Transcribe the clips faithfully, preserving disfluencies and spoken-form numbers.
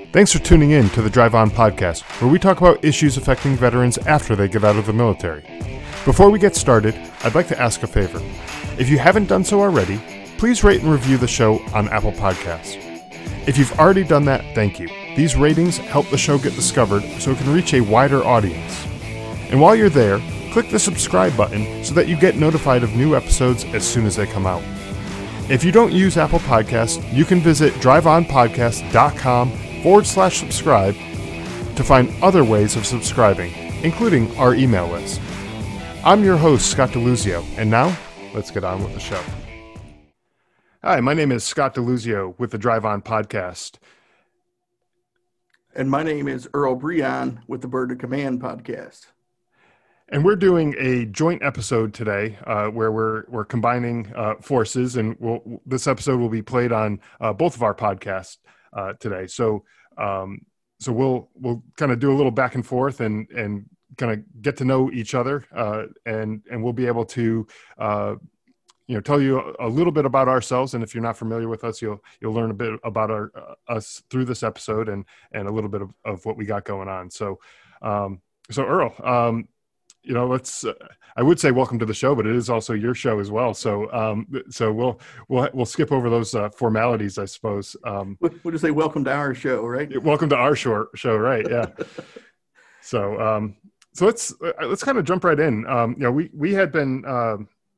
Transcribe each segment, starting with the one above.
Thanks for tuning in to the Drive On podcast, where we talk about issues affecting veterans after they get out of the military. Before we get started, I'd like to ask a favor. If you haven't done so already, please rate and review the show on Apple Podcasts. If you've already done that, thank you. These ratings help the show get discovered so it can reach a wider audience. And while you're there, click the subscribe button so that you get notified of new episodes as soon as they come out. If you don't use Apple Podcasts, you can visit driveonpodcast.com forward slash subscribe to find other ways of subscribing, including our email list. I'm your host, Scott DeLuzio, and now, let's get on with the show. Hi, my name is Scott DeLuzio with the Drive On podcast. And my name is Earl Breon with the Bird of Command podcast. And we're doing a joint episode today uh, where we're we're combining uh, forces, and we'll, this episode will be played on uh, both of our podcasts uh, today. So um, so we'll we'll kind of do a little back and forth and and kind of get to know each other, uh, and and we'll be able to uh, you know tell you a, a little bit about ourselves. And if you're not familiar with us, you'll you'll learn a bit about our uh, us through this episode and and a little bit of, of what we got going on. So um, so Earl. Um, You know, let's. Uh, I would say welcome to the show, but it is also your show as well. So, um, so we'll we'll we'll skip over those uh, formalities, I suppose. Um, we'll just say welcome to our show, right? Welcome to our show, show, right? Yeah. so, um, so let's let's kind of jump right in. Um, you know, we we had been uh,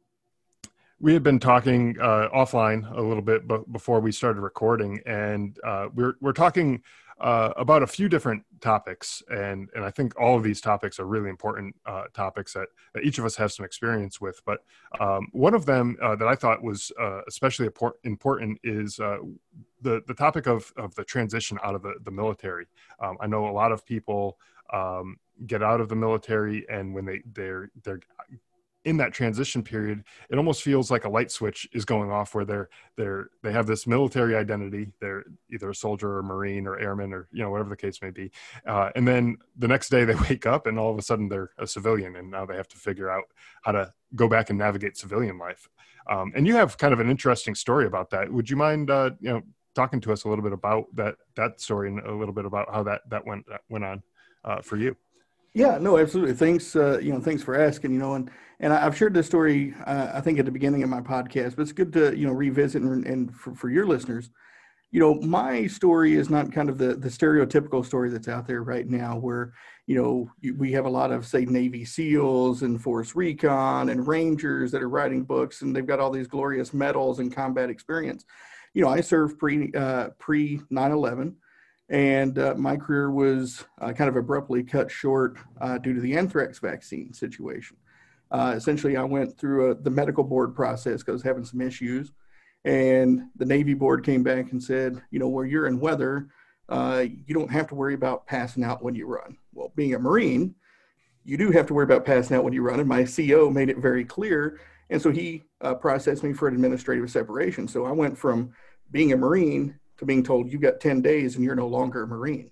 we had been talking uh, offline a little bit b- before we started recording, and uh, we're we're talking. Uh, about a few different topics, and and I think all of these topics are really important uh, topics that, that each of us has some experience with. But um, one of them uh, that I thought was uh, especially important is uh, the the topic of of the transition out of the, the military. Um, I know a lot of people um, get out of the military, and when they they're they're in that transition period, it almost feels like a light switch is going off where they're they're they have this military identity. They're either a soldier or a Marine or airman or you know whatever the case may be, uh, and then the next day they wake up and all of a sudden they're a civilian, and now they have to figure out how to go back and navigate civilian life. Um, and you have kind of an interesting story about that. Would you mind uh, you know talking to us a little bit about that that story and a little bit about how that that went that went on uh, for you? Yeah, no, absolutely. Thanks, uh, you know, thanks for asking. You know, and and I've shared this story, uh, I think, at the beginning of my podcast, but it's good to you know revisit and, and for, for your listeners. You know, my story is not kind of the the stereotypical story that's out there right now, where you know we have a lot of say Navy SEALs and Force Recon and Rangers that are writing books, and they've got all these glorious medals and combat experience. You know, I served pre uh, pre nine eleven. And uh, my career was uh, kind of abruptly cut short uh, due to the anthrax vaccine situation. Uh, essentially, I went through a, the medical board process because I was having some issues. And the Navy board came back and said, you know, where you're in weather, uh, you don't have to worry about passing out when you run. Well, being a Marine, you do have to worry about passing out when you run. And my C O made it very clear. And so he uh, processed me for an administrative separation. So I went from being a Marine to being told you got ten days and you're no longer a Marine.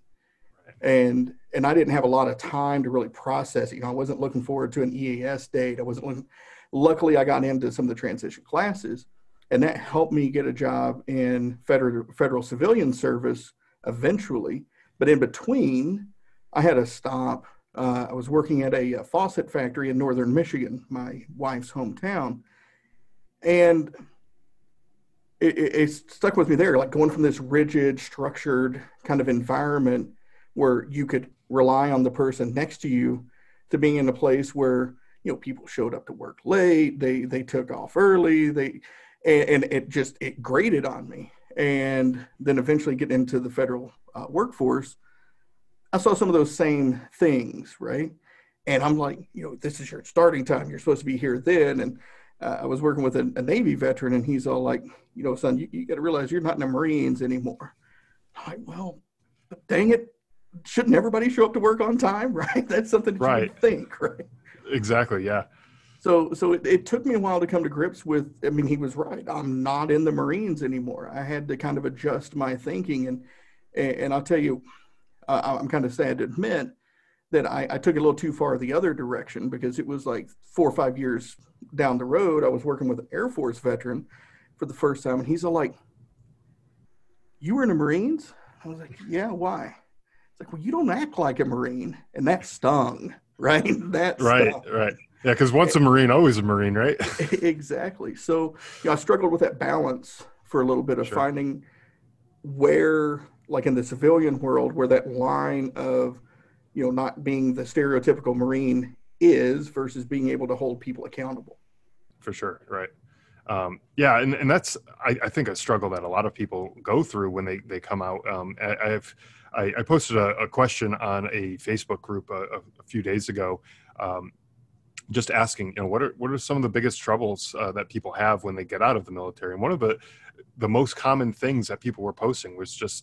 And and I didn't have a lot of time to really process it. You know, I wasn't looking forward to an E A S date. I wasn't looking, luckily I got into some of the transition classes, and that helped me get a job in federal federal civilian service eventually. But in between, I had to stop. Uh, I was working at a, a faucet factory in northern Michigan, my wife's hometown. And It, it, it stuck with me there, like going from this rigid, structured kind of environment where you could rely on the person next to you to being in a place where, you know, people showed up to work late, they they took off early, they and, and it just, it grated on me. And then eventually get into the federal uh, workforce, I saw some of those same things, right? And I'm like, you know, this is your starting time. You're supposed to be here then. And Uh, I was working with a, a Navy veteran, and he's all like, you know, son, you, you got to realize you're not in the Marines anymore. I'm like, well, dang it. Shouldn't everybody show up to work on time, right? That's something that right. you would think, right? Exactly, yeah. So so it, it took me a while to come to grips with, I mean, he was right. I'm not in the Marines anymore. I had to kind of adjust my thinking. And, and, and I'll tell you, uh, I'm kind of sad to admit that I, I took it a little too far the other direction, because it was like four or five years down the road, I was working with an Air Force veteran for the first time. And he's all like, you were in the Marines? I was like, yeah, why? It's like, well, you don't act like a Marine. And that stung, right? That Right, stung. right. Yeah, because once a Marine, always a Marine, right? Exactly. So, you know, I struggled with that balance for a little bit of Sure, finding where, like in the civilian world, where that line of, you know, not being the stereotypical Marine is versus being able to hold people accountable. for sure. Right. Um, yeah, and, and that's I, I think a struggle that a lot of people go through when they, they come out. Um, I, I've I, I posted a, a question on a Facebook group a, a few days ago, um, just asking, you know, what are what are some of the biggest troubles uh, that people have when they get out of the military? And one of the the most common things that people were posting was just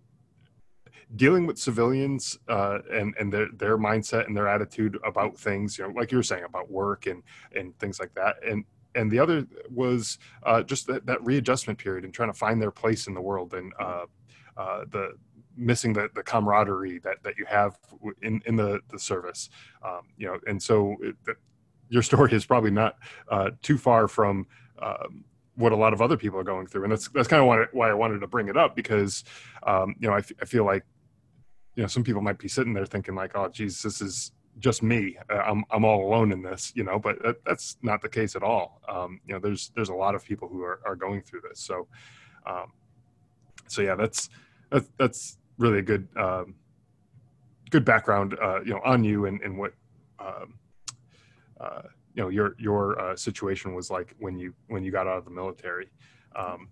dealing with civilians uh, and and their their mindset and their attitude about things, you know, like you were saying about work and and things like that. And and the other was uh, just that, that readjustment period and trying to find their place in the world and uh, uh, the missing the, the camaraderie that, that you have in, in the, the service, um, you know, and so it, that, your story is probably not uh, too far from um, what a lot of other people are going through. And that's, that's kind of why, why I wanted to bring it up because, um, you know, I, f- I feel like, you know, some people might be sitting there thinking like, oh, geez, this is just me. Uh, I'm, I'm all alone in this, you know, but that, that's not the case at all. Um, you know, there's, there's a lot of people who are, are going through this. So, um, so yeah, that's, that's, that's really a good, um, good background, uh, you know, on you and, and what, um, uh, you know, your, your uh, situation was like when you, when you got out of the military. Um,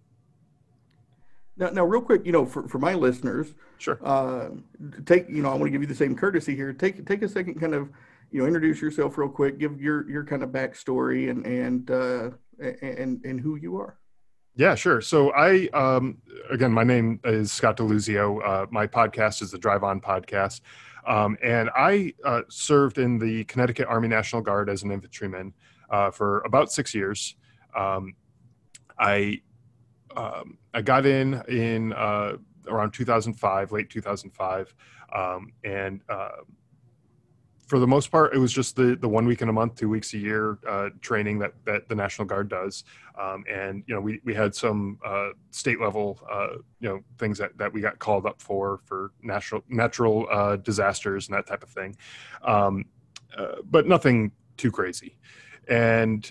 Now, now, real quick, you know, for, for my listeners, sure. uh, take, you know, I want to give you the same courtesy here. Take take a second, kind of, you know, introduce yourself real quick. Give your your kind of backstory and and uh, and and who you are. Yeah, sure. So I, um, again, my name is Scott DeLuzio. Uh, my podcast is the Drive On Podcast. Um, and I uh, served in the Connecticut Army National Guard as an infantryman uh, for about six years. Um, I um, I got in in uh, around two thousand five, late two thousand five, um, and uh, for the most part, it was just the the one week in a month, two weeks a year uh, training that that the National Guard does, um, and you know we we had some uh, state level uh, you know things that, that we got called up for for natural natural uh, disasters and that type of thing, um, uh, but nothing too crazy, and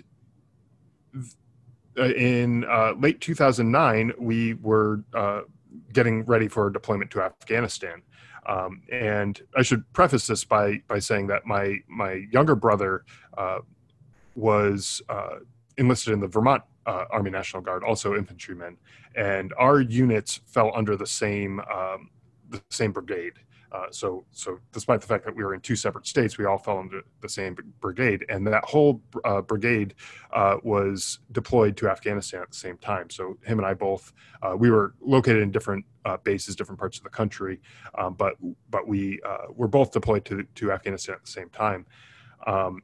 in uh, late two thousand nine we were uh, getting ready for deployment to Afghanistan. Um, and I should preface this by by saying that my my younger brother uh, was uh, enlisted in the Vermont uh, Army National Guard, also infantrymen, and our units fell under the same um, the same brigade. Uh, so so despite the fact that we were in two separate states, we all fell under the same brigade, and that whole uh, brigade uh, was deployed to Afghanistan at the same time. So him and I both uh, we were located in different uh, bases, different parts of the country, um, but but we uh, were both deployed to to Afghanistan at the same time. Um,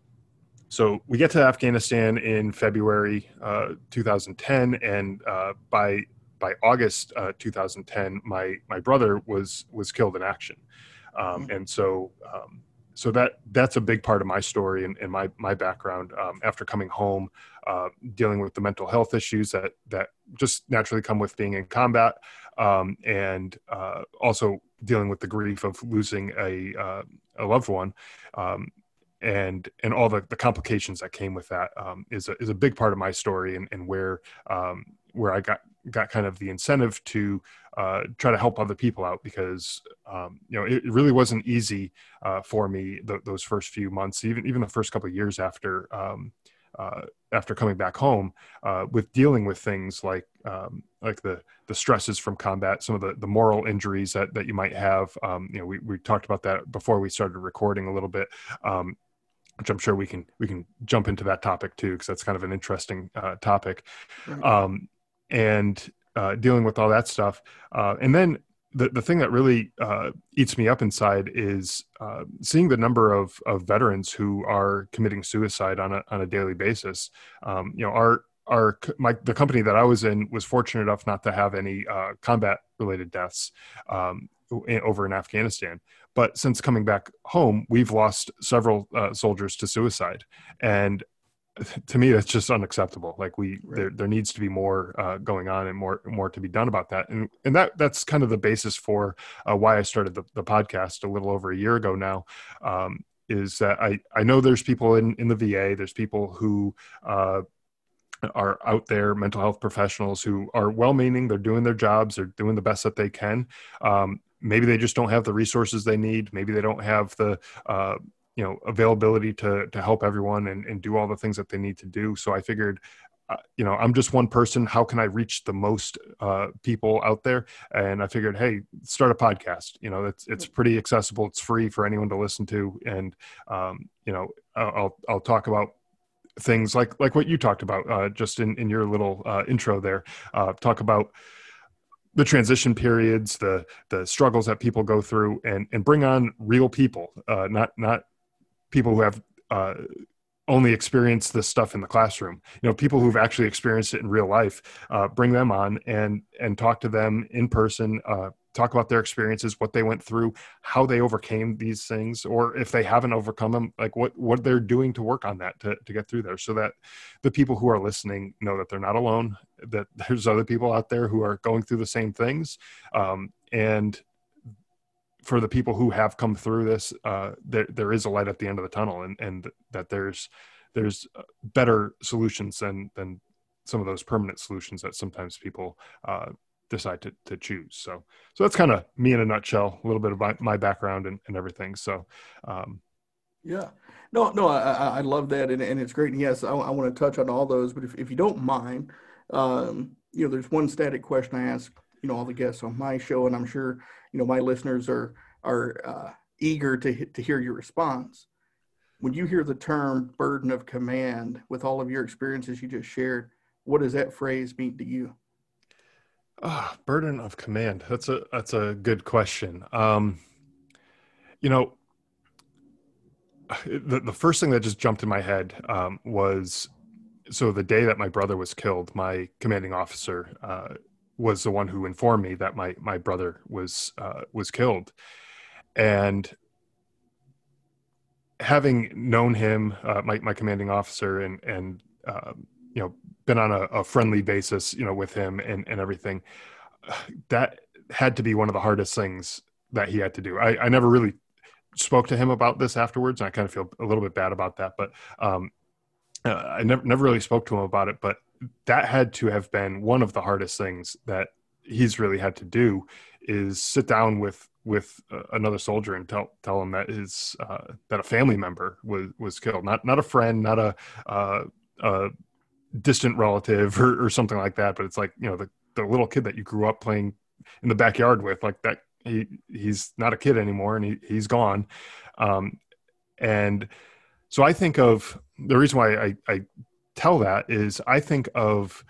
so we get to Afghanistan in February uh, two thousand ten, and uh, by by August uh, two thousand ten, my my brother was was killed in action, um, and so um, so that that's a big part of my story and, and my my background. Um, after coming home, uh, dealing with the mental health issues that that just naturally come with being in combat, um, and uh, also dealing with the grief of losing a uh, a loved one. Um, and and all the, the complications that came with that um, is a is a big part of my story and, and where um, where I got got kind of the incentive to uh, try to help other people out because um, you know it, it really wasn't easy uh, for me th- those first few months, even even the first couple of years after um, uh, after coming back home uh, with dealing with things like um, like the the stresses from combat, some of the, the moral injuries that, that you might have. Um, you know, we, we talked about that before we started recording a little bit. Um, which I'm sure we can we can jump into that topic too, because that's kind of an interesting uh, topic, Right. um, and uh, dealing with all that stuff. Uh, and then the the thing that really uh, eats me up inside is uh, seeing the number of of veterans who are committing suicide on a on a daily basis. Um, you know, our our my the company that I was in was fortunate enough not to have any uh, combat related deaths um, over in Afghanistan. But since coming back home, we've lost several uh, soldiers to suicide. And to me, that's just unacceptable. Like we, Right. there, there needs to be more uh, going on and more, more to be done about that. And, and that, that's kind of the basis for uh, why I started the, the podcast a little over a year ago now, um, is that I, I know there's people in, in the V A, there's people who uh, are out there, mental health professionals who are well-meaning, they're doing their jobs, they're doing the best that they can. Um, maybe they just don't have the resources they need. Maybe they don't have the, uh, you know, availability to, to help everyone and, and do all the things that they need to do. So I figured, uh, you know, I'm just one person. How can I reach the most uh, people out there? And I figured, hey, start a podcast. You know, it's, it's pretty accessible. It's free for anyone to listen to. And, um, you know, I'll, I'll talk about things like, like what you talked about uh, just in, in your little uh, intro there, uh, talk about the transition periods, the, the struggles that people go through, and, and bring on real people, uh, not, not people who have uh, only experienced this stuff in the classroom, you know, people who've actually experienced it in real life, uh, bring them on and, and talk to them in person, uh, talk about their experiences, what they went through, how they overcame these things, or if they haven't overcome them, like what, what they're doing to work on that, to, to get through there, so that the people who are listening know that they're not alone, that there's other people out there who are going through the same things. Um, and for the people who have come through this, uh, there, there is a light at the end of the tunnel, and, and that there's, there's better solutions than, than some of those permanent solutions that sometimes people, uh, decide to, to choose. So, so that's kind of me in a nutshell, a little bit of my, my background and, and everything. So, um, Yeah, no, no, I, I I love that. And, and it's great. And yes, I, I want to touch on all those, but if, if you don't mind, um, you know, there's one static question I ask, you know, all the guests on my show, and I'm sure, you know, my listeners are, are uh, eager to, to hear your response. When you hear the term burden of command with all of your experiences you just shared, what does that phrase mean to you? oh, burden of command. That's a, that's a good question. Um, you know, the, the first thing that just jumped in my head um, was, so the day that my brother was killed, my commanding officer uh, was the one who informed me that my, my brother was, uh, was killed. And having known him, uh, my, my commanding officer, and, and, um, you know, been on a, a friendly basis, you know, with him and, and everything, that had to be one of the hardest things that he had to do. I, I never really spoke to him about this afterwards, and I kind of feel a little bit bad about that, but, um, uh, I never, never really spoke to him about it, but that had to have been one of the hardest things that he's really had to do, is sit down with, with uh, another soldier and tell, tell him that his, uh, that a family member was, was killed, not, not a friend, not a, uh, a distant relative or, or something like that. But it's like, you know, the, the little kid that you grew up playing in the backyard with, like that, he, he's not a kid anymore, and he, he's gone. Um, and so I think of, the reason why I, I tell that is I think of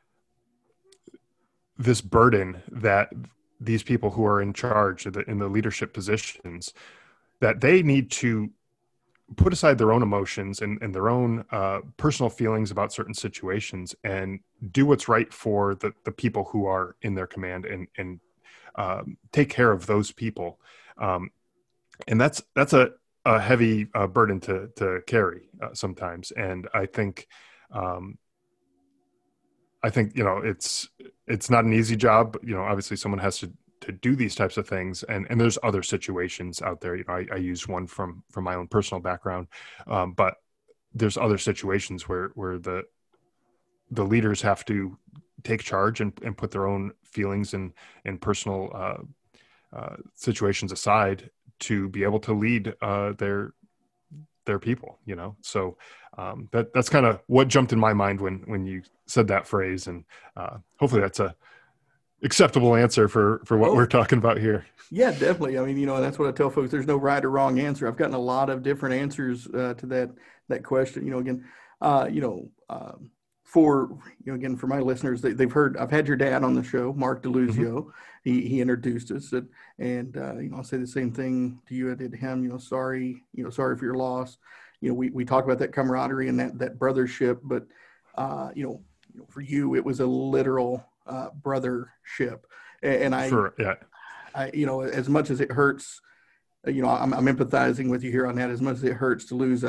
this burden that these people who are in charge of the, in the leadership positions, that they need to put aside their own emotions and, and their own uh, personal feelings about certain situations, and do what's right for the, the people who are in their command, and, and um, take care of those people. Um, and that's, that's a, a heavy uh, burden to, to carry uh, sometimes. And I think, um, I think, you know, it's, it's not an easy job. You know, obviously someone has to, to do these types of things. And, and there's other situations out there. You know, I, I use one from, from my own personal background. Um, but there's other situations where, where the, the leaders have to take charge and, and put their own feelings and, and personal uh, uh, situations aside to be able to lead uh, their, their people, you know? So um, that, that's kind of what jumped in my mind when, when you said that phrase. And uh, hopefully that's a acceptable answer for, for what Oh, we're talking about here. yeah, definitely. I mean, you know, and that's what I tell folks. There's no right or wrong answer. I've gotten a lot of different answers uh, to that, that question. You know, again, uh, you know, um, for, you know, again, for my listeners, they, they've heard, I've had your dad on the show, Mark DeLuzio. Mm-hmm. He, he introduced us, and, and uh, you know, I'll say the same thing to you I did to him. You know, sorry, you know, sorry for your loss. You know, we, we talk about that camaraderie and that, that brothership, but, uh, you know, you know, for you, it was a literal uh, brothership. And, and I, for, yeah. I, you know, as much as it hurts, you know, I'm, I'm empathizing with you here on that. As much as it hurts to lose a,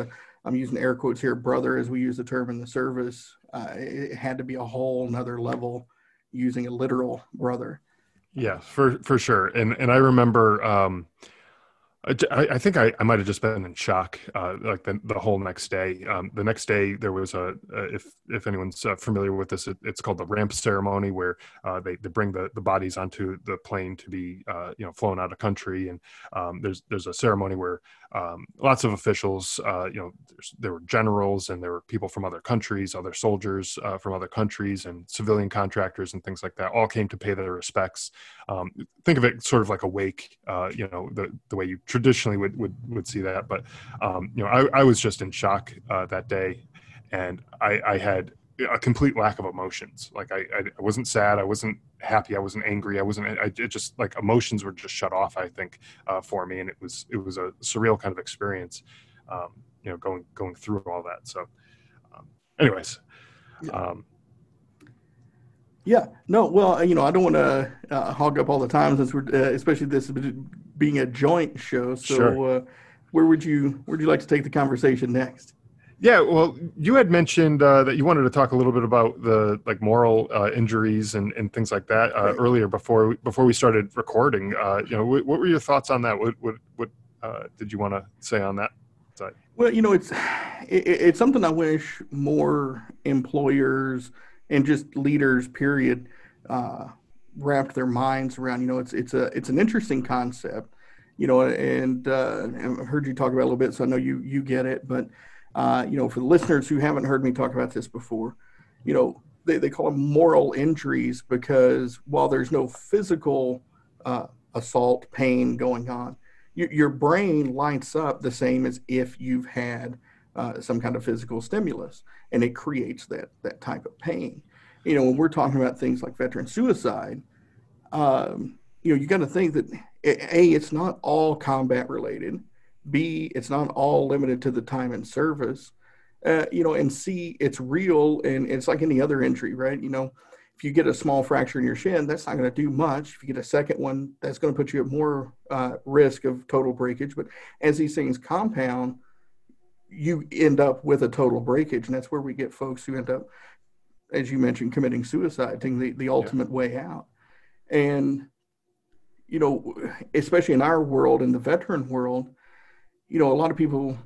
I'm using air quotes here, brother, as we use the term in the service. Uh, it had to be a whole nother level using a literal brother. Yeah, for, for sure. And, and I remember, um, I, I think I, I might have just been in shock, uh, like the, the whole next day. Um, the next day, there was a, uh, if if anyone's uh, familiar with this, it, it's called the ramp ceremony, where uh, they, they bring the, the bodies onto the plane to be, uh, you know, flown out of country. And um, there's there's a ceremony where um, lots of officials, uh, you know, there were generals and there were people from other countries, other soldiers uh, from other countries, and civilian contractors and things like that, all came to pay their respects. Um, think of it sort of like a wake, uh, you know, the, the way you traditionally would, would, would see that. But, um, you know, I, I was just in shock uh, that day, and I, I had a complete lack of emotions. Like I, I wasn't sad. I wasn't happy. I wasn't angry. I wasn't, I it just like emotions were just shut off, I think, uh, for me. And it was, it was a surreal kind of experience, um, you know, going, going through all that. So um, anyways, um, Yeah, no, well, you know, I don't want to uh, hog up all the time since we're, uh, especially this being a joint show. So, sure. uh, where would you, where'd you like to take the conversation next? Yeah, well, you had mentioned uh, that you wanted to talk a little bit about the like moral uh, injuries and, and things like that uh, Right. earlier before we, before we started recording. Uh, you know, what, what were your thoughts on that? What what, what uh, did you want to say on that side? Well, you know, it's it, it's something I wish more employers and just leaders, period, uh, wrapped their minds around. You know, it's it's a it's an interesting concept, you know, and, uh, and I've heard you talk about it a little bit, so I know you you get it. But uh, you know, for the listeners who haven't heard me talk about this before, you know, they they call them moral injuries because while there's no physical uh, assault, pain going on, your brain lights up the same as if you've had uh, some kind of physical stimulus, and it creates that that type of pain. You know, when we're talking about things like veteran suicide, um, you know, you got to think that A, it's not all combat related. B, it's not all limited to the time in service. Uh, you know, and C, it's real, and it's like any other injury, right? You know, if you get a small fracture in your shin, that's not going to do much. If you get a second one, that's going to put you at more uh, risk of total breakage. But as these things compound, you end up with a total breakage. And that's where we get folks who end up, as you mentioned, committing suicide, taking the, the ultimate yeah. way out. And, you know, especially in our world, in the veteran world, you know, a lot of people,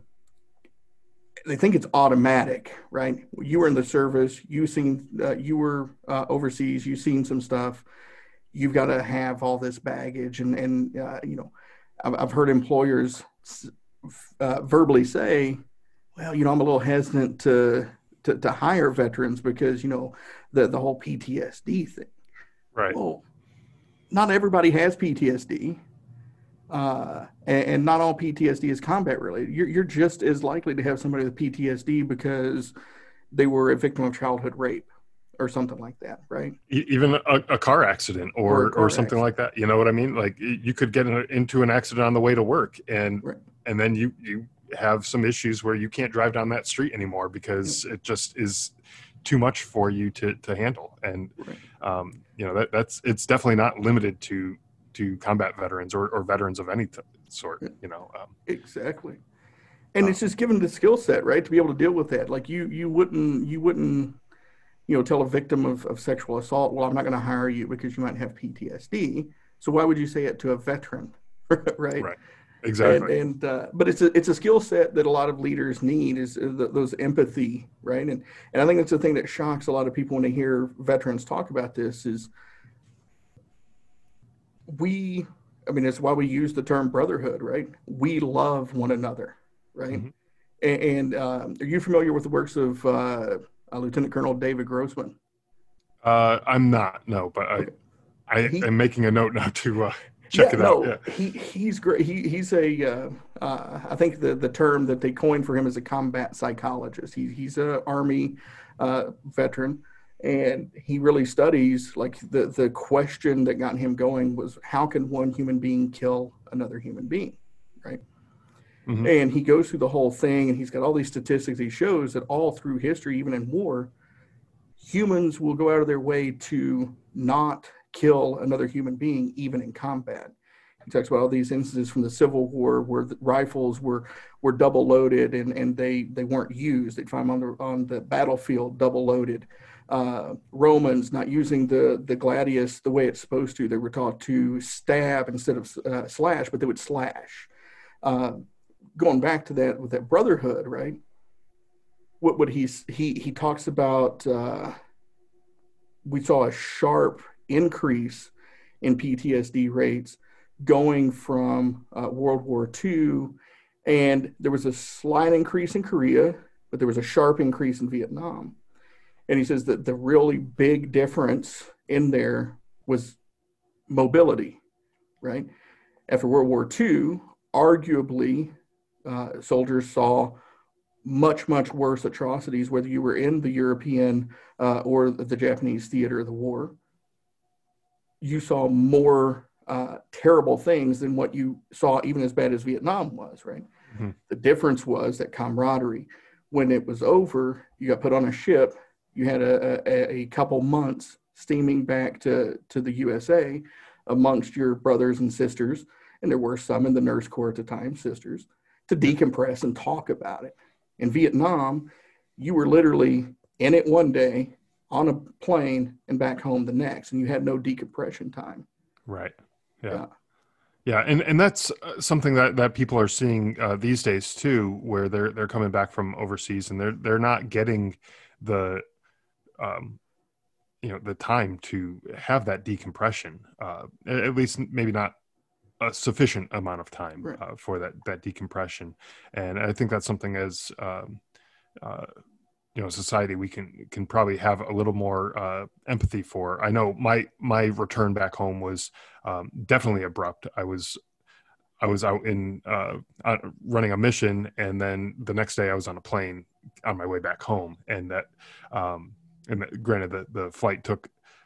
they think it's automatic, right? You were in the service, you seen, uh, you were uh, overseas, you've seen some stuff. You've got to have all this baggage, and and uh, you know, I've, I've heard employers uh, verbally say, "Well, you know, I'm a little hesitant to, to to hire veterans because you know the the whole P T S D thing." Right. Well, not everybody has P T S D. Uh, and, and not all P T S D is combat related. You're, you're just as likely to have somebody with P T S D because they were a victim of childhood rape or something like that, right? Even a, a car accident or, or, car or something accident. like that. You know what I mean? Like you could get in a, into an accident on the way to work, and right. and then you, you have some issues where you can't drive down that street anymore because yeah. it just is too much for you to, to handle. And, right. um, you know, that that's, it's definitely not limited to, to combat veterans or, or veterans of any t- sort, you know. Um, exactly. And um, it's just given the skill set, right, to be able to deal with that. Like you, you wouldn't, you wouldn't, you know, tell a victim of, of sexual assault, well, I'm not going to hire you because you might have P T S D. So why would you say it to a veteran, right? Right. Exactly. And, and uh, but it's a it's a skill set that a lot of leaders need is the, those empathy, right? And and I think that's the thing that shocks a lot of people when they hear veterans talk about this is we, I mean, it's why we use the term brotherhood, right? We love one another, right? Mm-hmm. And, and um, are you familiar with the works of uh, uh, Lieutenant Colonel David Grossman? Uh, I'm not, no, but okay. I, I he, am making a note now to uh, check yeah, it no, out. Yeah, he he's great. He he's a uh, uh, I think the the term that they coined for him is a combat psychologist. He he's a Army uh, veteran. And he really studies, like the, the question that got him going was, how can one human being kill another human being, right? Mm-hmm. And he goes through the whole thing, and he's got all these statistics. He shows that all through history, even in war, humans will go out of their way to not kill another human being, even in combat. He talks about all these instances from the Civil War where the rifles were were double loaded and, and they, they weren't used. They'd find them on the on the battlefield double loaded. Uh, Romans not using the the gladius the way it's supposed to. They were taught to stab instead of uh, slash, but they would slash. Uh, going back to that with that brotherhood, right? What what he's he he talks about. Uh, we saw a sharp increase in P T S D rates going from uh, World War Two, and there was a slight increase in Korea, but there was a sharp increase in Vietnam. And he says that the really big difference in there was mobility, right? After World War Two, arguably, uh, soldiers saw much, much worse atrocities, whether you were in the European uh, or the Japanese theater of the war. You saw more uh, terrible things than what you saw, even as bad as Vietnam was, right? Mm-hmm. The difference was that camaraderie. When it was over, you got put on a ship, you had a, a, a couple months steaming back to, to the U S A amongst your brothers and sisters, and there were some in the nurse corps at the time, sisters, to decompress and talk about it. In Vietnam, you were literally in it one day, on a plane, and back home the next, and you had no decompression time. Right. Yeah. Yeah. Yeah, and, and that's something that, that people are seeing uh, these days too, where they're they're coming back from overseas and they're they're not getting the um, you know the time to have that decompression. Uh, at least maybe not a sufficient amount of time right. uh, for that that decompression. And I think that's something as um, uh, you know, society we can can probably have a little more uh, empathy for. I know my my return back home was um, definitely abrupt. I was I was out in uh, running a mission, and then the next day I was on a plane on my way back home. And that, um, and that, granted, the the flight took,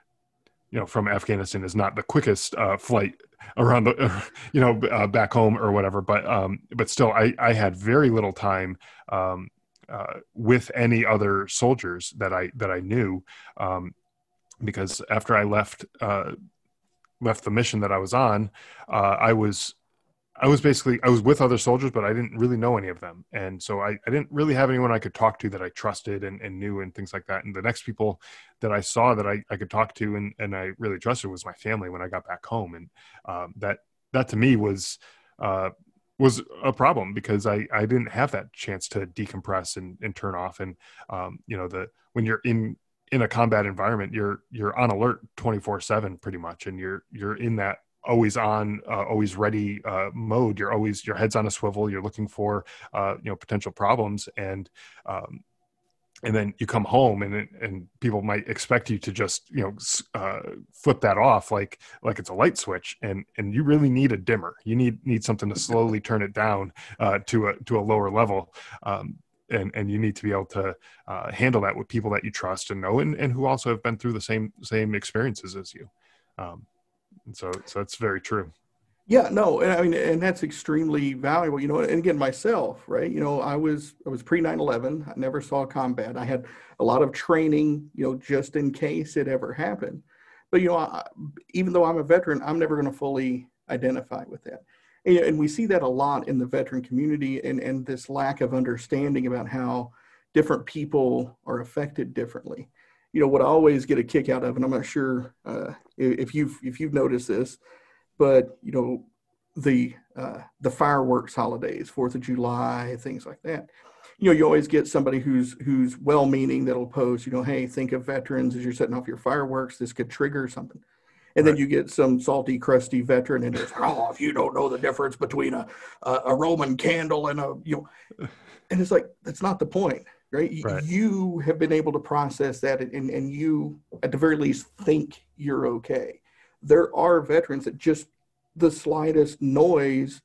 you know, from Afghanistan is not the quickest uh, flight around the, uh, you know, uh, back home or whatever. But um, but still, I I had very little time. Um, Uh, with any other soldiers that I that I knew, um, because after I left uh, left the mission that I was on, uh, I was I was basically I was with other soldiers, but I didn't really know any of them, and so I, I didn't really have anyone I could talk to that I trusted and, and knew and things like that. And the next people that I saw that I, I could talk to and, and I really trusted was my family when I got back home, and um, that that to me was. Uh, was a problem because I, I didn't have that chance to decompress and, and turn off. And, um, you know, the, when you're in, in a combat environment, you're, you're on alert twenty-four seven pretty much. And you're, you're in that always on, uh, always ready uh, mode. You're always, your head's on a swivel. You're looking for, uh, you know, potential problems. And, um, and then you come home and and people might expect you to just, you know, uh, flip that off like like it's a light switch, and and you really need a dimmer. You need need something to slowly turn it down uh, to a to a lower level, um, and and you need to be able to uh, handle that with people that you trust and know, and, and who also have been through the same same experiences as you. Um, and so so that's very true. Yeah, no, and I mean, and that's extremely valuable, you know, and again, myself, right, you know, I was, I was pre nine eleven, I never saw combat, I had a lot of training, you know, just in case it ever happened, but, you know, I, even though I'm a veteran, I'm never going to fully identify with that, and, and we see that a lot in the veteran community, and, and this lack of understanding about how different people are affected differently. You know, what I always get a kick out of, and I'm not sure uh, if you've, if you've noticed this, but, you know, the uh, the fireworks holidays, Fourth of July, things like that. You know, you always get somebody who's who's well-meaning that'll post, you know, hey, think of veterans as you're setting off your fireworks. This could trigger something. And right. Then you get some salty, crusty veteran and it's, oh, if you don't know the difference between a, a, a Roman candle and a, you know, and it's like, that's not the point, right? right. You have been able to process that and, and you, at the very least, think you're okay. There are veterans that just the slightest noise,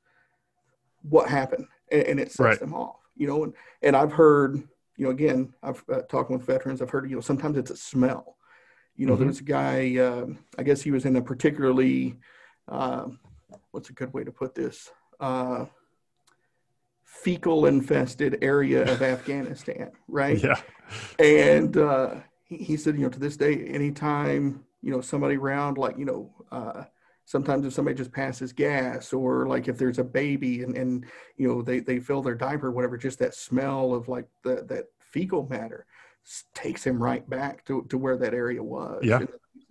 what happened, and, and it sets right. them off, you know, and, and I've heard, you know, again, I've uh, talking with veterans, I've heard, you know, sometimes it's a smell, you know, mm-hmm. There's a guy, uh, I guess he was in a particularly, uh, what's a good way to put this, uh, fecal infested area of Afghanistan, right? Yeah. And uh, he, he said, you know, to this day, anytime, you know, somebody around, like, you know, uh, Sometimes if somebody just passes gas, or like if there's a baby and, and you know, they, they fill their diaper, whatever, just that smell of like the, that fecal matter takes him right back to, to where that area was. Yeah.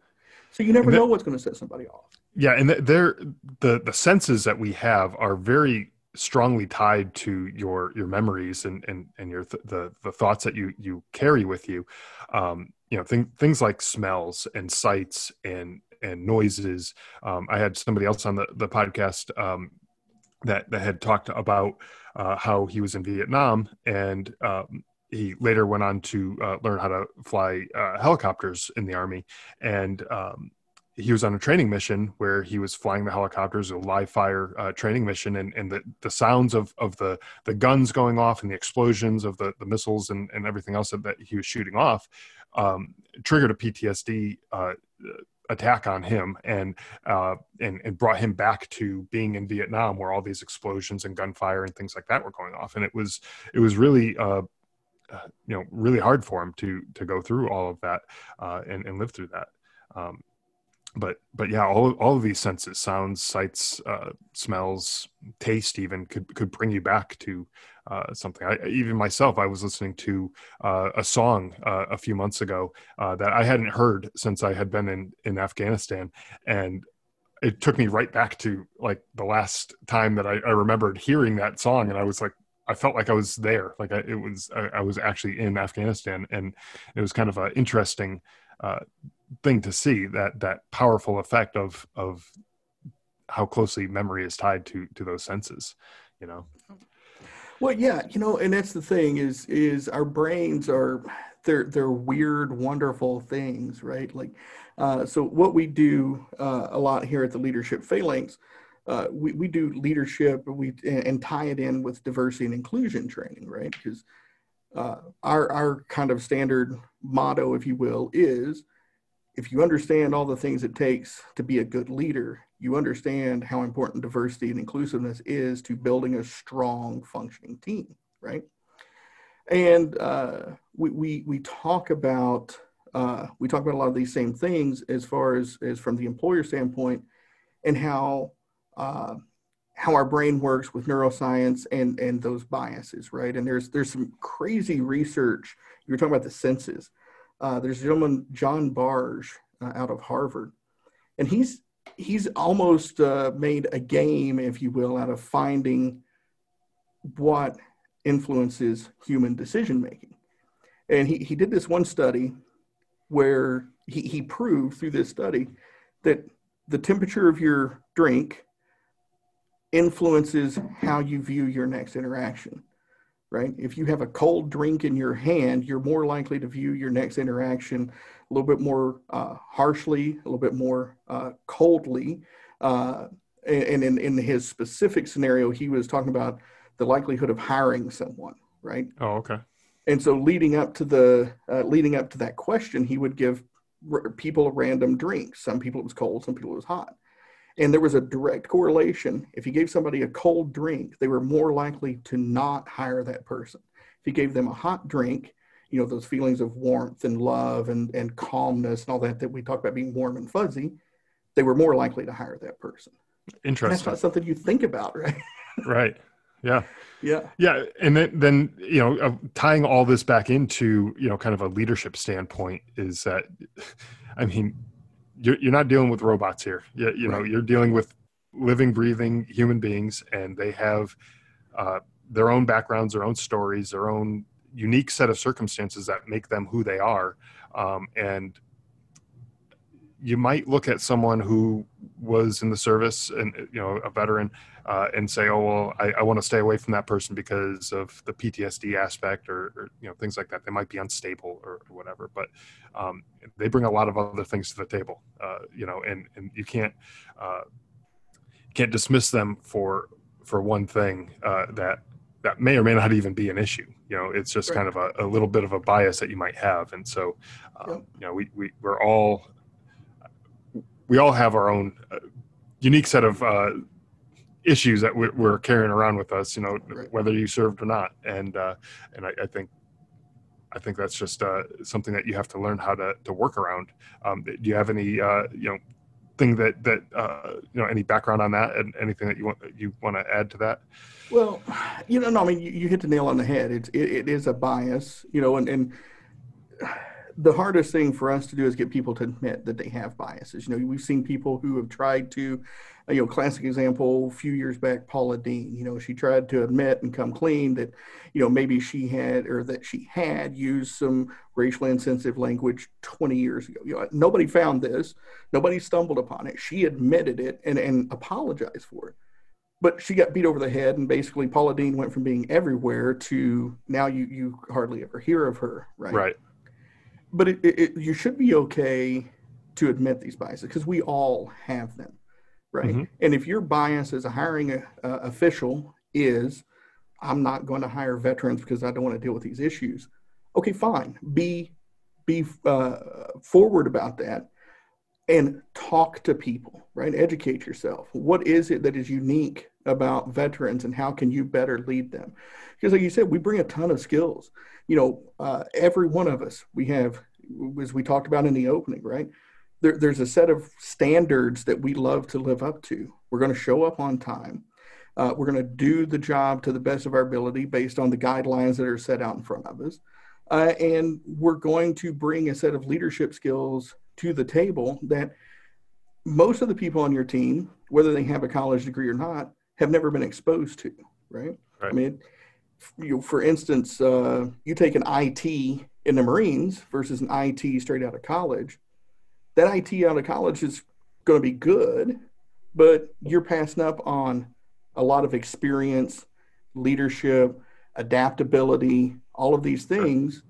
So you never that, know what's going to set somebody off. Yeah. And they're, the, the senses that we have are very strongly tied to your, your memories and, and, and your, th- the, the thoughts that you, you carry with you. Um, you know, th- things like smells and sights and, and noises. Um, I had somebody else on the, the podcast um, that, that had talked about uh, how he was in Vietnam, and um, he later went on to uh, learn how to fly uh, helicopters in the Army. And um, he was on a training mission where he was flying the helicopters, a live fire uh, training mission, and, and the, the sounds of, of the, the guns going off and the explosions of the, the missiles and, and everything else that, that he was shooting off um, triggered a P T S D uh, attack on him, and, uh, and, and brought him back to being in Vietnam, where all these explosions and gunfire and things like that were going off. And it was, it was really, uh, uh, you know, really hard for him to, to go through all of that uh, and, and live through that. Um, but, but yeah, all, all of these senses, sounds, sights, uh, smells, taste, even could, could bring you back to uh, something. I, even myself, I was listening to uh, a song uh, a few months ago uh, that I hadn't heard since I had been in, in Afghanistan. And it took me right back to like the last time that I, I remembered hearing that song. And I was like, I felt like I was there. Like I, it was, I, I was actually in Afghanistan, and it was kind of an interesting uh, thing to see, that, that powerful effect of, of how closely memory is tied to, to those senses, you know? Well, yeah, you know, and that's the thing is, is our brains are, they're, they're weird, wonderful things, right? Like, uh, so what we do uh, a lot here at the Leadership Phalanx, uh, we, we do leadership we and, and tie it in with diversity and inclusion training, right? Because uh, our, our kind of standard motto, if you will, is if you understand all the things it takes to be a good leader, you understand how important diversity and inclusiveness is to building a strong, functioning team, right? And uh, we, we we talk about uh, we talk about a lot of these same things as far as as from the employer standpoint, and how uh, how our brain works with neuroscience and and those biases, right? And there's there's some crazy research. You were talking about the senses. Uh, there's a gentleman, John Barge, uh, out of Harvard, and he's he's almost uh, made a game, if you will, out of finding what influences human decision making. And he, he did this one study where he, he proved through this study that the temperature of your drink influences how you view your next interaction, right? If you have a cold drink in your hand, you're more likely to view your next interaction a little bit more uh, harshly, a little bit more uh, coldly. Uh, and in, in his specific scenario, he was talking about the likelihood of hiring someone, right? Oh, okay. And so leading up to the uh, leading up to that question, he would give r- people a random drink. Some people it was cold, some people it was hot. And there was a direct correlation. If you gave somebody a cold drink, they were more likely to not hire that person. If you gave them a hot drink, you know, those feelings of warmth and love and, and calmness and all that, that we talk about being warm and fuzzy, they were more likely to hire that person. Interesting. And that's not something you think about, right? Right. Yeah. Yeah. Yeah. And then, then, you know, uh, tying all this back into, you know, kind of a leadership standpoint is that, I mean, you're, you're not dealing with robots here. You, you know, Right. You're dealing with living, breathing human beings, and they have uh, their own backgrounds, their own stories, their own unique set of circumstances that make them who they are. Um, and you might look at someone who was in the service and, you know, a veteran uh, and say, oh, well, I, I want to stay away from that person because of the P T S D aspect or, or you know, things like that. They might be unstable or, or whatever, but um, they bring a lot of other things to the table, uh, you know, and, and you can't, uh, can't dismiss them for, for one thing uh, that, that may or may not even be an issue. You know, it's just Right. kind of a, a little bit of a bias that you might have. And so, um, Yep. you know, we, we, we're all, we all have our own uh, unique set of uh, issues that we're, we're carrying around with us, you know, Right. whether you served or not. And, uh, and I, I think, I think that's just uh, something that you have to learn how to, to work around. Um, do you have any, uh, you know, thing that that uh, you know, any background on that, and anything that you want you want to add to that? Well, you know, no, I mean, you, you hit the nail on the head. It's it, it is a bias, you know, and and the hardest thing for us to do is get people to admit that they have biases. You know, we've seen people who have tried to, you know, classic example, a few years back, Paula Deen, you know, she tried to admit and come clean that, you know, maybe she had, or that she had used some racially insensitive language twenty years ago. You know, nobody found this, nobody stumbled upon it. She admitted it and, and apologized for it. But she got beat over the head, and basically Paula Deen went from being everywhere to now you you hardly ever hear of her, right? Right. But it, it, you should be okay to admit these biases because we all have them, right? Mm-hmm. And if your bias as a hiring a, a official is, I'm not going to hire veterans because I don't want to deal with these issues. Okay, fine. Be be uh, forward about that and talk to people, right? Educate yourself. What is it that is unique about veterans, and how can you better lead them? Because like you said, we bring a ton of skills. You know, uh, every one of us, we have, as we talked about in the opening, right? There, there's a set of standards that we love to live up to. We're going to show up on time. Uh, we're going to do the job to the best of our ability based on the guidelines that are set out in front of us. Uh, and we're going to bring a set of leadership skills to the table that most of the people on your team, whether they have a college degree or not, have never been exposed to, right? Right. I mean, you know, for instance, uh, you take an I T in the Marines versus an I T straight out of college. That I T out of college is going to be good, but you're passing up on a lot of experience, leadership, adaptability, all of these things.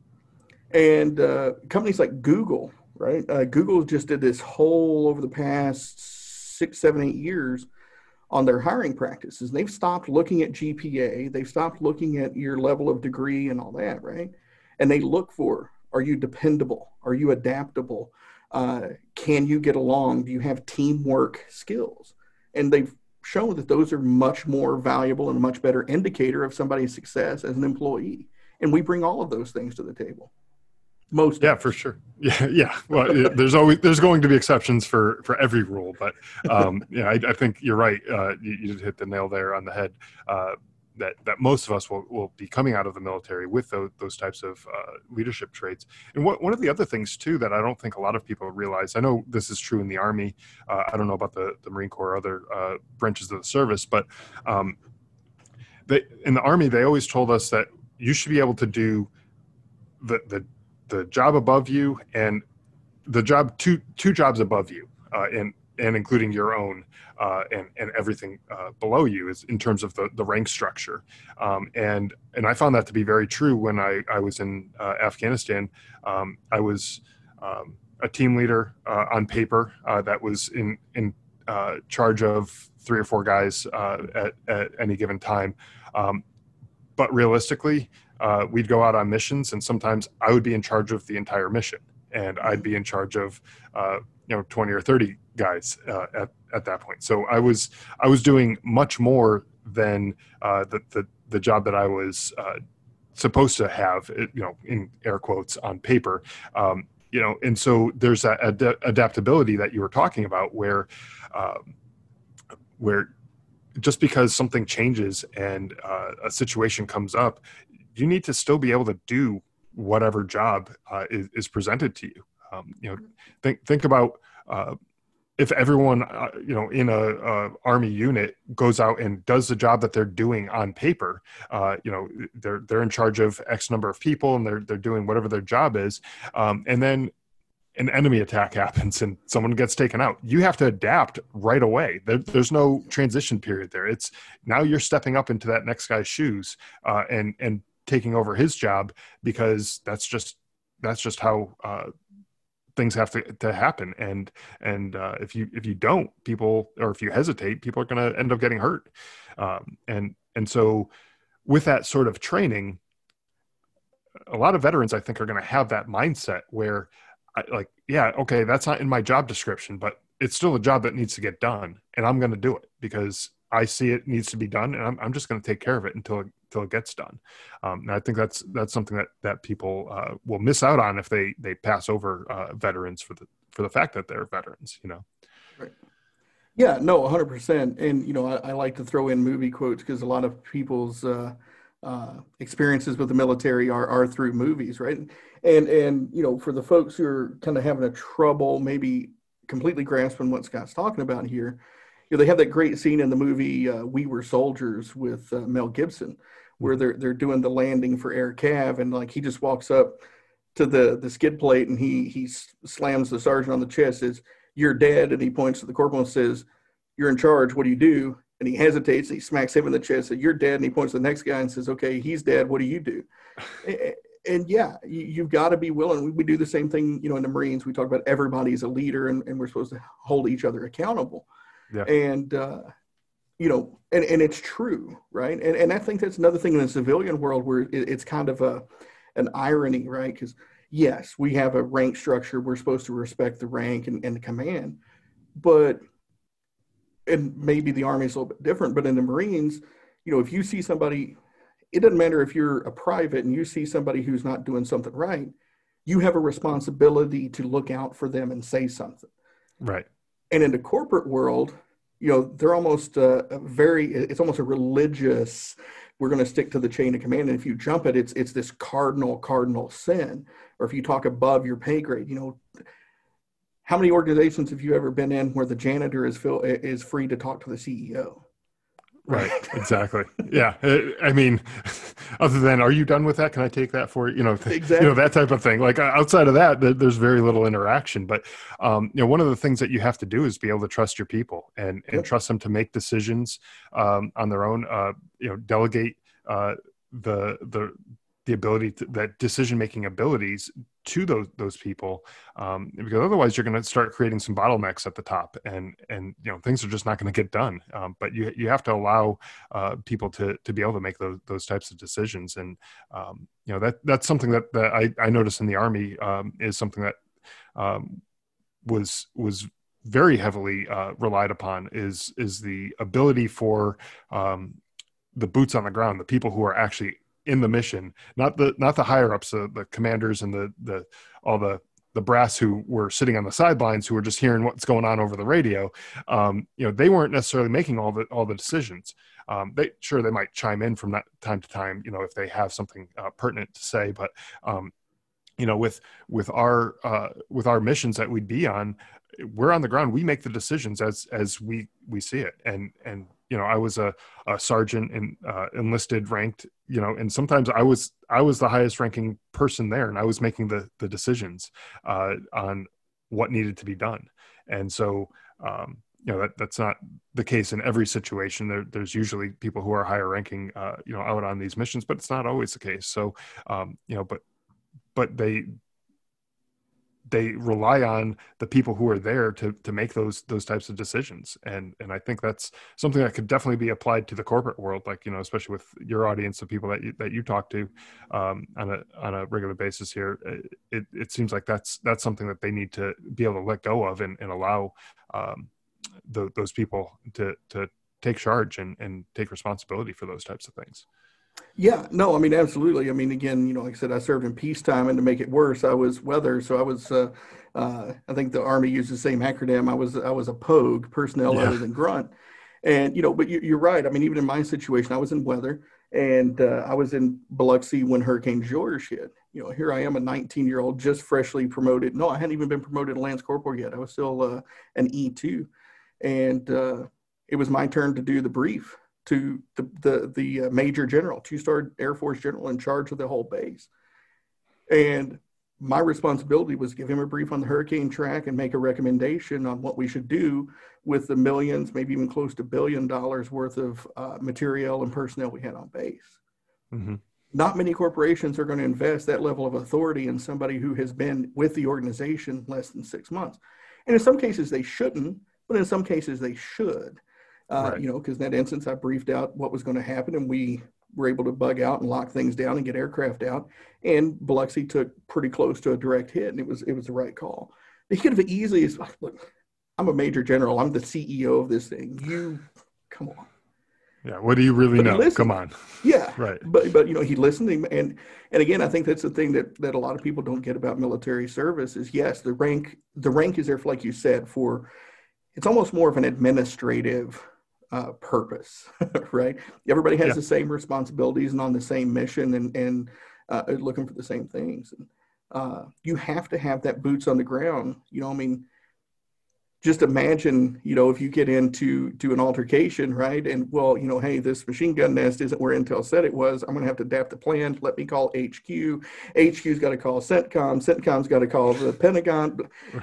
And uh, companies like Google, right? Uh, Google just did this whole over the past six, seven, eight years on their hiring practices. They've stopped looking at G P A. They've stopped looking at your level of degree and all that, right? And they look for, are you dependable? Are you adaptable? Uh, can you get along? Do you have teamwork skills? And they've shown that those are much more valuable and much better indicator of somebody's success as an employee. And we bring all of those things to the table. Most yeah, for sure. Yeah, yeah. Well, there's always there's going to be exceptions for for every rule, but um, yeah, I, I think you're right. Uh, you, you hit the nail there on the head. Uh, that that most of us will, will be coming out of the military with those those types of uh, leadership traits. And what, one of the other things too that I don't think a lot of people realize. I know this is true in the Army. Uh, I don't know about the the Marine Corps or other uh, branches of the service, but um, they in the Army they always told us that you should be able to do the the the job above you and the job two two jobs above you, uh, and and including your own, uh, and and everything uh, below you is in terms of the the rank structure. Um, and and I found that to be very true when I I was in uh, Afghanistan. Um, I was um, a team leader uh, on paper uh, that was in in uh, charge of three or four guys uh, at at any given time, um, but realistically. Uh, we'd go out on missions, and sometimes I would be in charge of the entire mission, and I'd be in charge of, uh, you know, twenty or thirty guys uh, at at that point. So I was I was doing much more than uh, the, the the job that I was uh, supposed to have, you know, in air quotes on paper, um, you know, and so there's that ad- adaptability that you were talking about, where um, where just because something changes and uh, a situation comes up. You need to still be able to do whatever job uh, is, is presented to you. Um, you know, think think about uh, if everyone uh, you know in a, a Army unit goes out and does the job that they're doing on paper. Uh, you know, they're they're in charge of X number of people, and they're they're doing whatever their job is, um, and then an enemy attack happens and someone gets taken out. You have to adapt right away. There, there's no transition period there. It's now you're stepping up into that next guy's shoes uh, and and taking over his job, because that's just that's just how uh, things have to, to happen. And and uh, if you if you don't, people, or if you hesitate, people are going to end up getting hurt. Um, and and so with that sort of training, a lot of veterans, I think, are going to have that mindset where, I, like, yeah, okay, that's not in my job description, but it's still a job that needs to get done, and I'm going to do it because I see it needs to be done, and I'm, I'm just going to take care of it until it, until it gets done. Um, and I think that's that's something that that people uh, will miss out on if they they pass over uh, veterans for the for the fact that they're veterans. You know. Right. Yeah, no, one hundred percent. And, you know, I, I like to throw in movie quotes because a lot of people's uh, uh, experiences with the military are, are through movies, right? And, and, you know, for the folks who are kind of having a trouble maybe completely grasping what Scott's talking about here, you know, they have that great scene in the movie uh, We Were Soldiers with uh, Mel Gibson, where they're they're doing the landing for Air Cav, and like he just walks up to the the skid plate and he he slams the sergeant on the chest, says, "You're dead," and he points to the corporal and says, "You're in charge. What do you do?" And he hesitates. And he smacks him in the chest, says, "You're dead," and he points to the next guy and says, "Okay, he's dead. What do you do?" and, and yeah, you, you've got to be willing. We, we do the same thing, you know, in the Marines. We talk about everybody's a leader, and, and we're supposed to hold each other accountable. Yeah. And uh, you know, and, and it's true, right? And and I think that's another thing in the civilian world where it, it's kind of a an irony, right? Because yes, we have a rank structure. We're supposed to respect the rank and, and the command, but and maybe the Army is a little bit different, but in the Marines, you know, if you see somebody, it doesn't matter if you're a private and you see somebody who's not doing something right, you have a responsibility to look out for them and say something. Right. And in the corporate world, you know, they're almost uh, a very, it's almost a religious, we're going to stick to the chain of command. And if you jump it, it's, it's this cardinal, cardinal sin. Or if you talk above your pay grade, you know, how many organizations have you ever been in where the janitor is feel, is free to talk to the C E O? Right. Exactly. Yeah. I mean, other than, are you done with that? Can I take that for, you know, exactly. you know, that type of thing. Like outside of that, there's very little interaction, but um, you know, one of the things that you have to do is be able to trust your people and, and yep. trust them to make decisions um, on their own, uh, you know, delegate uh, the, the, the ability to, that decision-making abilities to those those people, um, because otherwise you're going to start creating some bottlenecks at the top, and and you know things are just not going to get done. Um, but you you have to allow uh, people to to be able to make those those types of decisions, and um, you know that that's something that, that I I noticed in the Army um, is something that um, was was very heavily uh, relied upon is is the ability for um, the boots on the ground, the people who are actually in the mission, not the not the higher ups, uh, the commanders and the the all the the brass who were sitting on the sidelines who were just hearing what's going on over the radio. Um, you know, they weren't necessarily making all the all the decisions. Um, they sure they might chime in from that time to time, you know, if they have something uh, pertinent to say. But um, you know, with with our uh, with our missions that we'd be on, we're on the ground. We make the decisions as as we we see it, and and. You know, I was a, a sergeant and uh, enlisted, ranked. You know, and sometimes I was I was the highest ranking person there, and I was making the the decisions uh, on what needed to be done. And so, um, you know, that that's not the case in every situation. There, there's usually people who are higher ranking, uh, you know, out on these missions, but it's not always the case. So, um, you know, but but they. they rely on the people who are there to to make those those types of decisions. And and I think that's something that could definitely be applied to the corporate world, like, you know, especially with your audience of people that you, that you talk to um, on a on a regular basis here. It it seems like that's that's something that they need to be able to let go of and, and allow um, the, those people to to take charge and, and take responsibility for those types of things. Yeah, no, I mean, absolutely. I mean, again, you know, like I said, I served in peacetime, and to make it worse, I was weather. So I was, uh, uh, I think the Army used the same acronym. I was, I was a POG, personnel yeah. other than grunt. And, you know, but you, you're right. I mean, even in my situation, I was in weather, and uh, I was in Biloxi when Hurricane George hit. You know, here I am, a nineteen-year-old, just freshly promoted. No, I hadn't even been promoted to Lance Corporal yet. I was still uh, an E two. And uh, it was my turn to do the brief to the the, the uh, major general, two-star Air Force general in charge of the whole base. And my responsibility was to give him a brief on the hurricane track and make a recommendation on what we should do with the millions, maybe even close to billion dollars worth of uh, material and personnel we had on base. Mm-hmm. Not many corporations are going to invest that level of authority in somebody who has been with the organization less than six months. And in some cases they shouldn't, but in some cases they should. Uh, right. You know, because in that instance, I briefed out what was going to happen, and we were able to bug out and lock things down and get aircraft out. And Biloxi took pretty close to a direct hit, and it was it was the right call. They could have easily, look, I'm a major general. I'm the C E O of this thing. You, come on. Yeah. What do you really but know? Come on. Yeah. Right. But but you know, he listened, and and again, I think that's the thing that that a lot of people don't get about military service is yes, the rank the rank is there for, like you said, for it's almost more of an administrative uh, purpose, right? Everybody has yeah. the same responsibilities and on the same mission and, and uh, looking for the same things. And, uh, you have to have that boots on the ground. You know, I mean, just imagine, you know, if you get into to an altercation, right? And well, you know, hey, this machine gun nest isn't where Intel said it was. I'm going to have to adapt the plan. Let me call H Q. H Q's got to call CENTCOM. CENTCOM's got to call the Pentagon.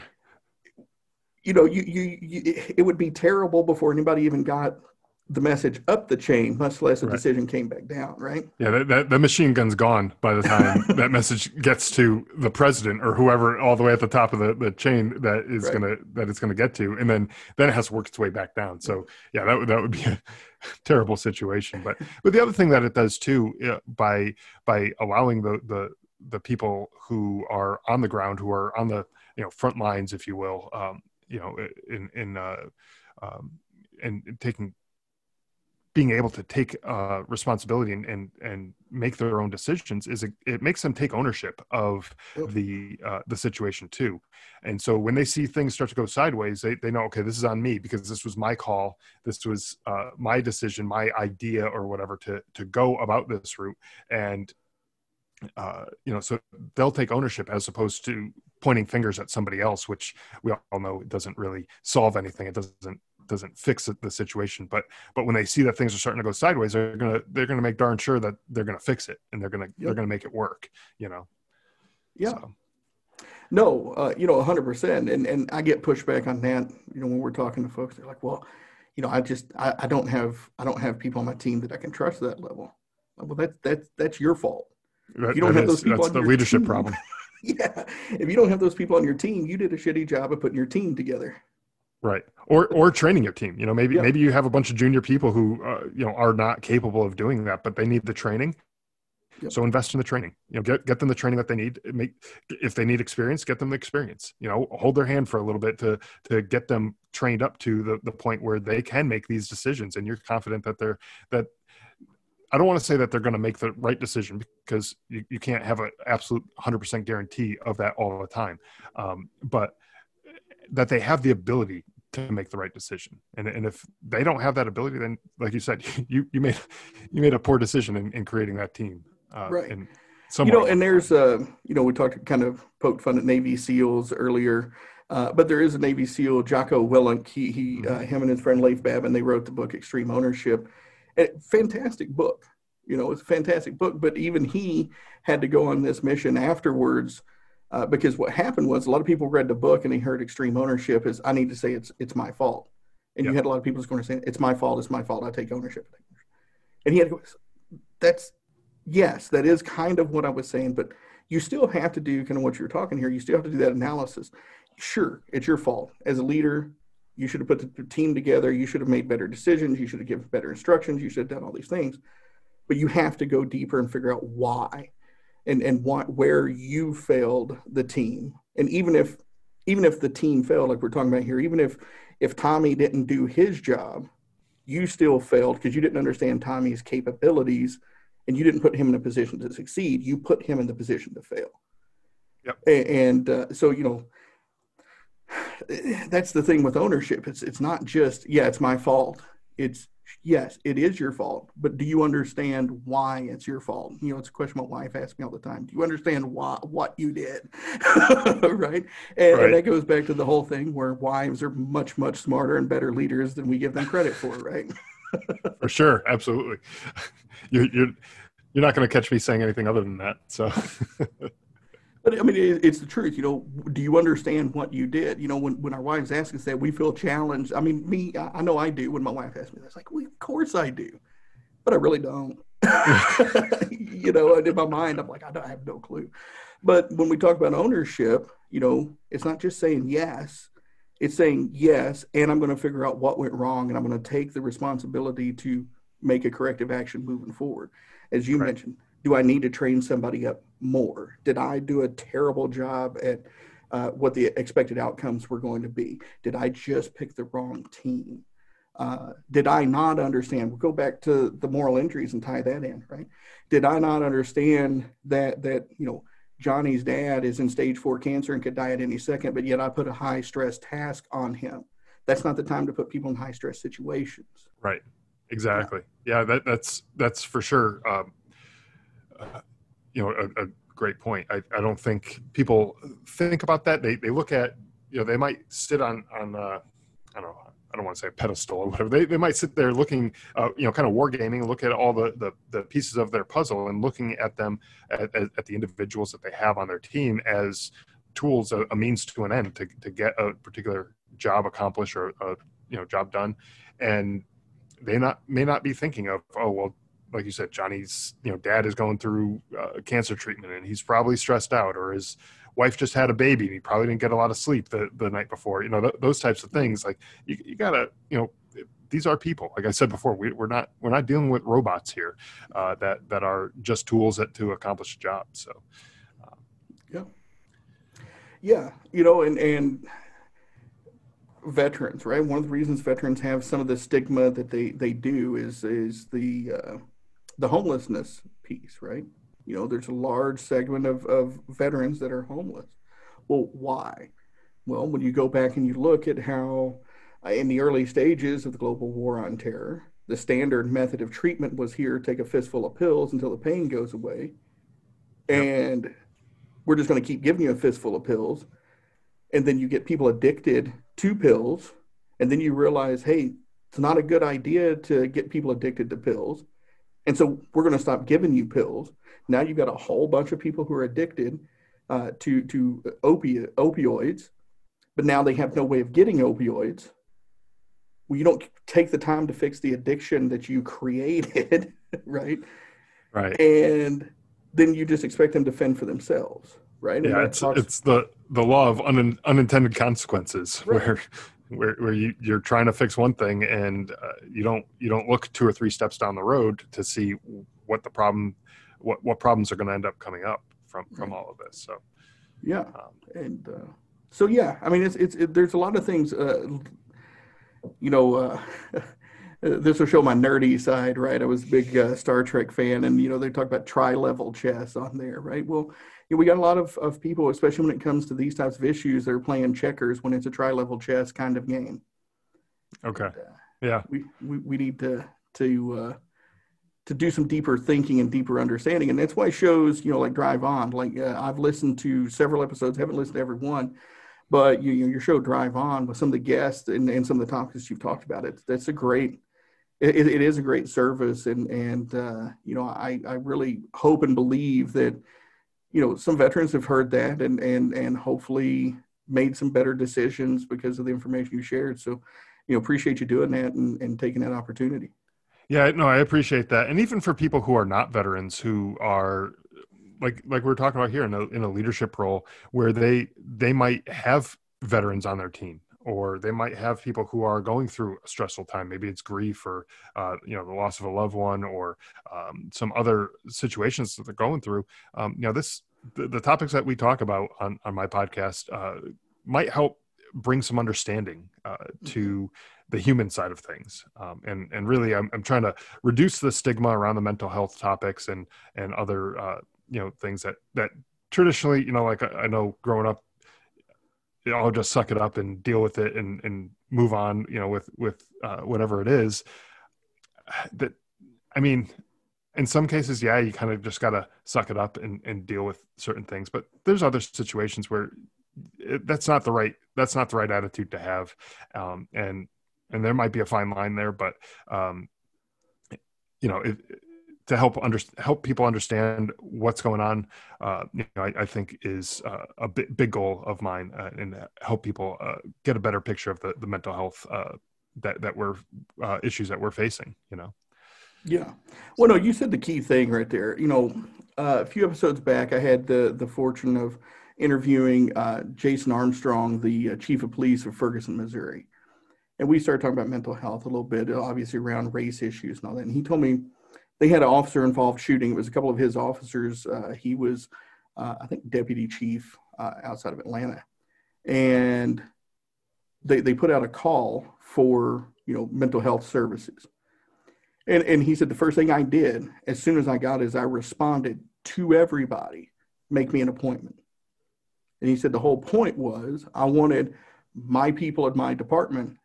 You know, you, you, you it would be terrible before anybody even got the message up the chain, much less a right. decision came back down, right? Yeah, that, that, the machine gun's gone by the time that message gets to the president or whoever all the way at the top of the, the chain that is right. gonna that it's gonna get to, and then then it has to work its way back down. So yeah, that would that would be a terrible situation. But but the other thing that it does too, uh, by by allowing the the the people who are on the ground, who are on the you know front lines, if you will, um, you know, in in uh, um, and taking. being able to take uh, responsibility and, and and make their own decisions is a, it makes them take ownership of the uh, the situation too. And so when they see things start to go sideways, they they know, okay, this is on me because this was my call, this was uh, my decision, my idea or whatever to to go about this route. And uh, you know, so they'll take ownership as opposed to pointing fingers at somebody else, which we all know it doesn't really solve anything. It doesn't doesn't fix the situation, but but when they see that things are starting to go sideways, they're gonna they're gonna make darn sure that they're gonna fix it and they're gonna yep. they're gonna make it work, you know. Yeah. So. No, uh, you know, a hundred percent. And and I get pushback on that. You know, when we're talking to folks, they're like, well, you know, I just I, I don't have I don't have people on my team that I can trust at that level. Well, that's that's that's your fault. That, you don't have is, those people. That's on the leadership team. problem. Yeah, if you don't have those people on your team, you did a shitty job of putting your team together. Right. Or, or training your team, you know, maybe, yeah. maybe you have a bunch of junior people who, uh, you know, are not capable of doing that, but they need the training. Yep. So invest in the training, you know, get, get them the training that they need. Make, if they need experience, get them the experience, you know, hold their hand for a little bit to, to get them trained up to the, the point where they can make these decisions. And you're confident that they're, that I don't want to say that they're going to make the right decision because you, you can't have an absolute one hundred percent guarantee of that all the time. Um, but that they have the ability to make the right decision. And and if they don't have that ability, then like you said, you, you made, you made a poor decision in, in creating that team. Uh, right. And you know, and there's uh you know, we talked kind of poked fun at Navy SEALs earlier, uh, but there is a Navy SEAL, Jocko Willink. He, he, mm-hmm. uh, him and his friend Leif Babin, they wrote the book, Extreme Ownership. And fantastic book, you know, it's a fantastic book, but even he had to go on this mission afterwards. Uh, because what happened was a lot of people read the book and they heard extreme ownership is I need to say it's it's my fault. And yep. you had a lot of people just going to say, it's my fault, it's my fault, I take ownership. And he had to go, that's, yes, that is kind of what I was saying, but you still have to do kind of what you're talking here. You still have to do that analysis. Sure, it's your fault. As a leader, you should have put the team together. You should have made better decisions. You should have given better instructions. You should have done all these things. But you have to go deeper and figure out why. And and what, where you failed the team. And even if even if the team failed, like we're talking about here, even if if Tommy didn't do his job, you still failed because you didn't understand Tommy's capabilities and you didn't put him in a position to succeed. You put him in the position to fail. Yep. And uh, so, you know, that's the thing with ownership. It's it's not just, yeah, it's my fault. It's, yes, it is your fault, but do you understand why it's your fault? You know, it's a question my wife asks me all the time. Do you understand why, what you did? Right? And, right. and that goes back to the whole thing where wives are much, much smarter and better leaders than we give them credit for, right? For sure. Absolutely. You're, you're, you're not going to catch me saying anything other than that. So, but I mean, it, it's the truth. You know, do you understand what you did? You know, when, when our wives ask us that, we feel challenged. I mean, me, I, I know I do when my wife asks me that. It's like, well, of course I do, but I really don't. You know, and in my mind, I'm like, I, don't, I have no clue. But when we talk about ownership, you know, it's not just saying yes. It's saying yes, and I'm going to figure out what went wrong, and I'm going to take the responsibility to make a corrective action moving forward. As you right. mentioned, do I need to train somebody up more? Did I do a terrible job at uh, what the expected outcomes were going to be? Did I just pick the wrong team? Uh, did I not understand? We'll go back to the moral injuries and tie that in, right? Did I not understand that, that you know, Johnny's dad is in stage four cancer and could die at any second, but yet I put a high stress task on him that's not the time to put people in high stress situations. Right. Exactly. Yeah, yeah that, that's, that's for sure. Um, uh, you know, a, a great point. I, I don't think people think about that. They, they look at, you know, they might sit on, on, uh, I don't know, I don't want to say a pedestal or whatever. They, they might sit there looking, uh, you know, kind of wargaming and look at all the, the, the pieces of their puzzle and looking at them at, at the individuals that they have on their team as tools, a, a means to an end to, to get a particular job accomplished or a, you know, job done. And they not may not be thinking of, oh, well, like you said, Johnny's, you know, dad is going through uh, cancer treatment and he's probably stressed out, or his wife just had a baby and he probably didn't get a lot of sleep the, the night before, you know, th- those types of things. Like you, you gotta, you know, these are people. Like I said before, we, we're not, we're not dealing with robots here uh, that, that are just tools that to accomplish a job. So, um, yeah. Yeah. You know, and, and veterans, right? One of the reasons veterans have some of the stigma that they, they do is, is the, uh, the homelessness piece, right? You know, there's a large segment of, of veterans that are homeless. Well, why? Well, when you go back and you look at how uh, in the early stages of the global war on terror, the standard method of treatment was here, take a fistful of pills until the pain goes away. Yep. And we're just going to keep giving you a fistful of pills. And then you get people addicted to pills. And then you realize, hey, it's not a good idea to get people addicted to pills. And so we're going to stop giving you pills. Now you've got a whole bunch of people who are addicted uh, to, to opi- opioids, but now they have no way of getting opioids. Well, you don't take the time to fix the addiction that you created, right? Right. And then you just expect them to fend for themselves, right? And yeah, it's talks- it's the, the law of un- unintended consequences, right. where where where you, you're trying to fix one thing and uh, you don't you don't look two or three steps down the road to see what the problem what, what problems are going to end up coming up from from right. all of this. So yeah, um, and uh, so yeah, I mean it's it's it, there's a lot of things. Uh, you know, uh, this will show my nerdy side, right? I was a big uh, Star Trek fan, and you know they talk about tri-level chess on there, right? Well, you know, we got a lot of, of people, especially when it comes to these types of issues, they're playing checkers when it's a tri-level chess kind of game. Okay. And, uh, yeah. We, we we need to to uh, to do some deeper thinking and deeper understanding, and that's why shows, you know, like Drive On, like uh, I've listened to several episodes, haven't listened to every one, but you, you know, your show Drive On with some of the guests and, and some of the topics you've talked about, it that's a great. It, it is a great service, and and uh, you know, I I really hope and believe that, you know, some veterans have heard that and and and hopefully made some better decisions because of the information you shared. So, you know, appreciate you doing that and, and taking that opportunity. Yeah, no, I appreciate that. And even for people who are not veterans, who are like like we we're talking about here in a in a leadership role where they they might have veterans on their team, or they might have people who are going through a stressful time. Maybe it's grief or, uh, you know, the loss of a loved one, or um, some other situations that they're going through. Um, you know, this the, the topics that we talk about on, on my podcast uh, might help bring some understanding uh, to the human side of things. Um, and, and really, I'm, I'm trying to reduce the stigma around the mental health topics and, and other, uh, you know, things that, that traditionally, you know, like I, I know growing up, you know, I'll just suck it up and deal with it and, and move on, you know, with, with uh, whatever it is. That, I mean, in some cases, yeah, you kind of just got to suck it up and, and deal with certain things, but there's other situations where it, that's not the right, that's not the right attitude to have. Um, and, and there might be a fine line there, but um, you know, it, to help under, help people understand what's going on, uh, you know, I, I think is uh, a big, big goal of mine, uh, and help people uh, get a better picture of the, the mental health uh, that that we're uh, issues that we're facing. You know. Yeah. Well, no, you said the key thing right there. You know, uh, a few episodes back, I had the the fortune of interviewing uh, Jason Armstrong, the uh, chief of police of Ferguson, Missouri, and we started talking about mental health a little bit, obviously around race issues and all that. And he told me they had an officer-involved shooting. It was a couple of his officers. Uh, he was, uh, I think, deputy chief uh, outside of Atlanta. And they they put out a call for, you know, mental health services. And and he said the first thing I did as soon as I got it is I responded to everybody, make me an appointment. And he said the whole point was I wanted my people at my department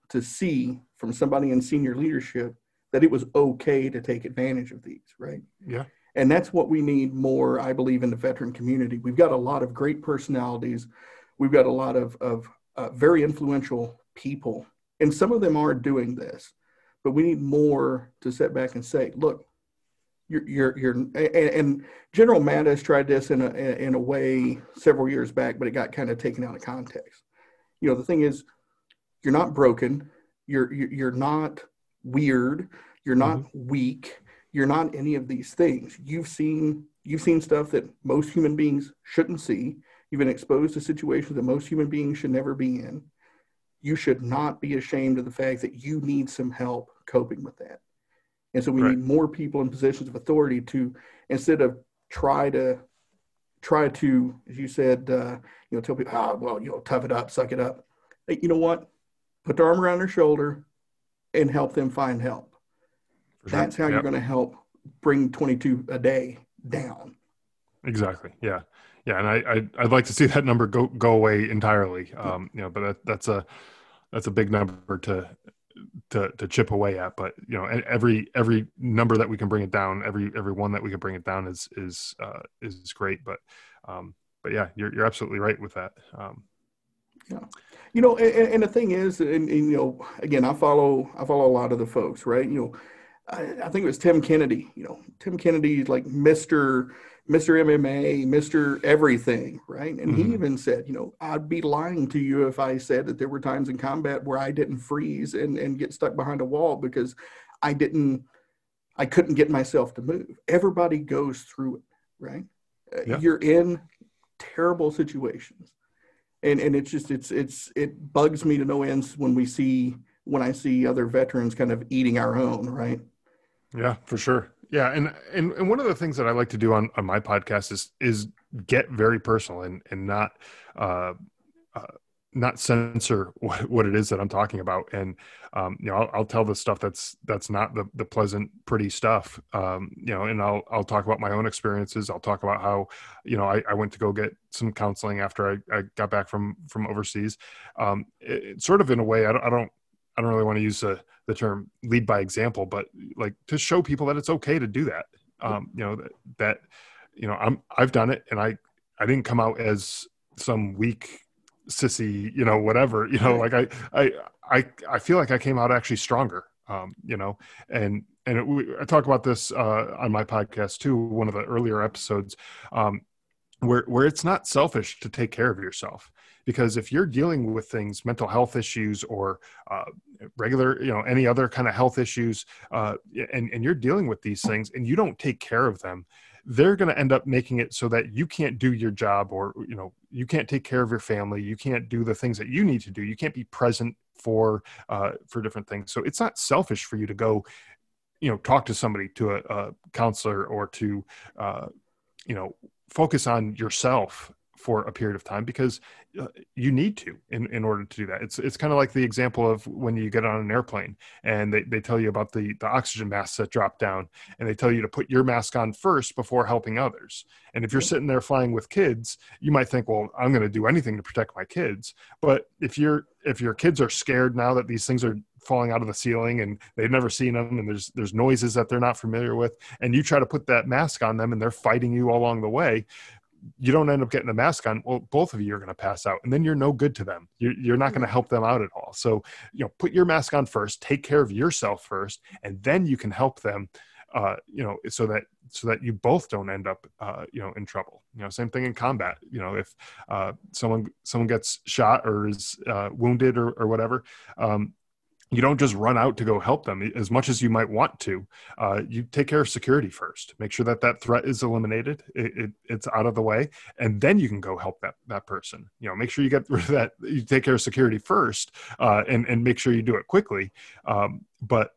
to see from somebody in senior leadership that it was okay to take advantage of these, right? Yeah. And that's what we need more, I believe, in the veteran community. We've got a lot of great personalities. We've got a lot of, of uh, very influential people, and some of them are doing this, but we need more to sit back and say, look, you're, you're, you're and, and General Mattis tried this in a, in a way several years back, but it got kind of taken out of context. You know, the thing is, you're not broken. You're, you're not weird. You're not mm-hmm. weak. You're not any of these things. You've seen, you've seen stuff that most human beings shouldn't see. You've been exposed to situations that most human beings should never be in. You should not be ashamed of the fact that you need some help coping with that. And so we right. need more people in positions of authority to, instead of try to, try to, as you said, uh, you know, tell people, ah, oh, well, you know, tough it up, suck it up. Hey, you know what? Put the arm around their shoulder and help them find help. Sure. That's how yep. you're going to help bring twenty-two a day down. Exactly. Yeah. Yeah. And I, I'd, I'd like to see that number go, go away entirely. Um, you know, but that, that's a, that's a big number to, to, to chip away at, but you know, every, every number that we can bring it down, every, every one that we can bring it down is, is, uh, is great. But, um, but yeah, you're, you're absolutely right with that. Um, yeah. You know, and, and the thing is, and, and, you know, again, I follow, I follow a lot of the folks, right? You know, I, I think it was Tim Kennedy, you know, Tim Kennedy, like Mister Mister M M A, Mister Everything, right? And mm-hmm. he even said, you know, I'd be lying to you if I said that there were times in combat where I didn't freeze and, and get stuck behind a wall because I didn't, I couldn't get myself to move. Everybody goes through it, right? Yeah. You're in terrible situations. And and it's just, it's, it's, it bugs me to no ends when we see, when I see other veterans kind of eating our own, right? Yeah, for sure. Yeah. And, and, and one of the things that I like to do on, on my podcast is, is get very personal and, and not, uh, uh, not censor what, what it is that I'm talking about. And, um, you know, I'll, I'll tell the stuff that's, that's not the, the pleasant, pretty stuff. Um, you know, and I'll, I'll talk about my own experiences. I'll talk about how, you know, I, I went to go get some counseling after I, I got back from, from overseas. Um, it, it sort of in a way, I don't, I don't, I don't really want to use the, the term lead by example, but like to show people that it's okay to do that. Um, you know, that, that, you know, I'm, I've done it and I, I didn't come out as some weak sissy, you know, whatever, you know, like I, I, I, I feel like I came out actually stronger, um, you know, and, and it, we, I talk about this uh, on my podcast too, one of the earlier episodes, um, where, where it's not selfish to take care of yourself. Because if you're dealing with things, mental health issues or uh, regular, you know, any other kind of health issues, uh, and, and you're dealing with these things and you don't take care of them, they're going to end up making it so that you can't do your job or, you know, you can't take care of your family. You can't do the things that you need to do. You can't be present for, uh, for different things. So it's not selfish for you to go, you know, talk to somebody, to a, a counselor or to, uh, you know, focus on yourself for a period of time because uh, you need to in, in order to do that. It's it's kind of like the example of when you get on an airplane and they, they tell you about the, the oxygen masks that drop down and they tell you to put your mask on first before helping others. And if you're sitting there flying with kids, you might think, well, I'm going to do anything to protect my kids. But if you're if your kids are scared now that these things are falling out of the ceiling and they've never seen them and there's there's noises that they're not familiar with, and you try to put that mask on them and they're fighting you all along the way, you don't end up getting the mask on. Well, both of you are going to pass out and then you're no good to them. You're, you're not going to help them out at all. So, you know, put your mask on first, take care of yourself first, and then you can help them, uh, you know, so that, so that you both don't end up, uh, you know, in trouble. You know, same thing in combat. You know, if uh, someone, someone gets shot or is uh, wounded or, or whatever, um, you don't just run out to go help them as much as you might want to. Uh, you take care of security first, make sure that that threat is eliminated. It, it, it's out of the way. And then you can go help that, that person, you know, make sure you get rid of that. You take care of security first uh, and, and make sure you do it quickly. Um, but,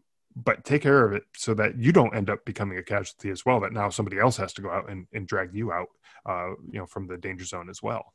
but take care of it so that you don't end up becoming a casualty as well, that now somebody else has to go out and, and drag you out, uh, you know, from the danger zone as well.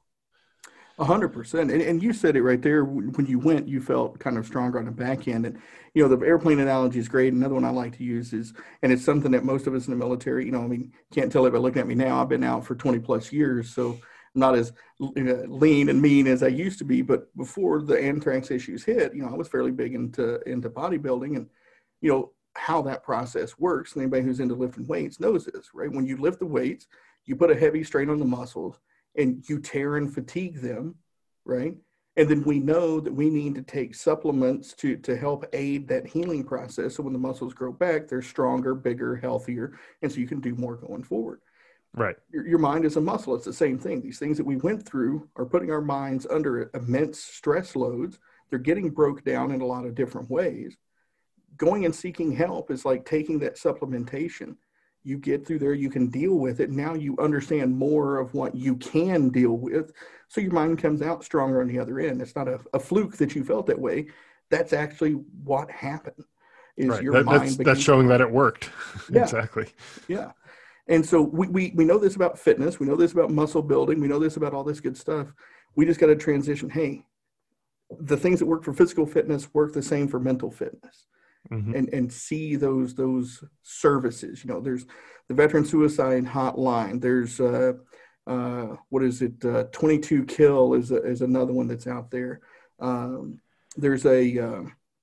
A hundred percent. And and you said it right there. When you went, you felt kind of stronger on the back end. And, you know, the airplane analogy is great. Another one I like to use is, and it's something that most of us in the military, you know, I mean, can't tell it by looking at me now. I've been out for twenty plus years. So not as uh, lean and mean as I used to be, but before the anthrax issues hit, you know, I was fairly big into into bodybuilding, and you know how that process works. And anybody who's into lifting weights knows this, right? When you lift the weights, you put a heavy strain on the muscles, and you tear and fatigue them, right? And then we know that we need to take supplements to to help aid that healing process. So when the muscles grow back, they're stronger, bigger, healthier, and so you can do more going forward. Right. Your, your mind is a muscle. It's the same thing. These things that we went through are putting our minds under immense stress loads. They're getting broke down in a lot of different ways. Going and seeking help is like taking that supplementation. You get through there, you can deal with it. Now you understand more of what you can deal with. So your mind comes out stronger on the other end. It's not a, a fluke that you felt that way. That's actually what happened. Is right. your that, mind that's, became, that's showing that it worked. Yeah. Exactly. Yeah. And so we, we, we know this about fitness. We know this about muscle building. We know this about all this good stuff. We just got to transition. Hey, the things that work for physical fitness work the same for mental fitness. Mm-hmm. and, and see those, those services. You know, there's the Veteran Suicide Hotline. There's, uh, uh, what is it? Uh, twenty-two Kill is, a, is another one that's out there. Um, there's a, uh,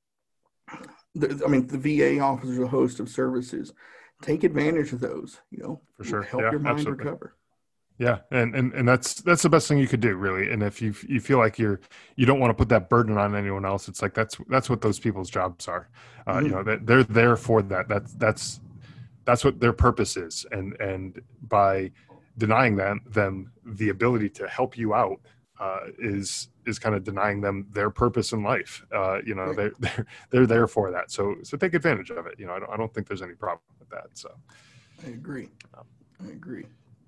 the, I mean, the V A offers a host of services. Take advantage of those, you know, for sure. Help yeah, your mind absolutely. recover. Yeah. And, and, and that's, that's the best thing you could do, really. And if you, you feel like you're, you don't want to put that burden on anyone else, it's like, that's, that's what those people's jobs are. Uh, mm-hmm. You know, that they're there for that. That's, that's, that's what their purpose is. And, and by denying them, them the ability to help you out, uh, is, is kind of denying them their purpose in life. Uh, you know, they're, they're, they're there for that. So, so take advantage of it. You know, I don't, I don't think there's any problem with that. So I agree. Um, I agree.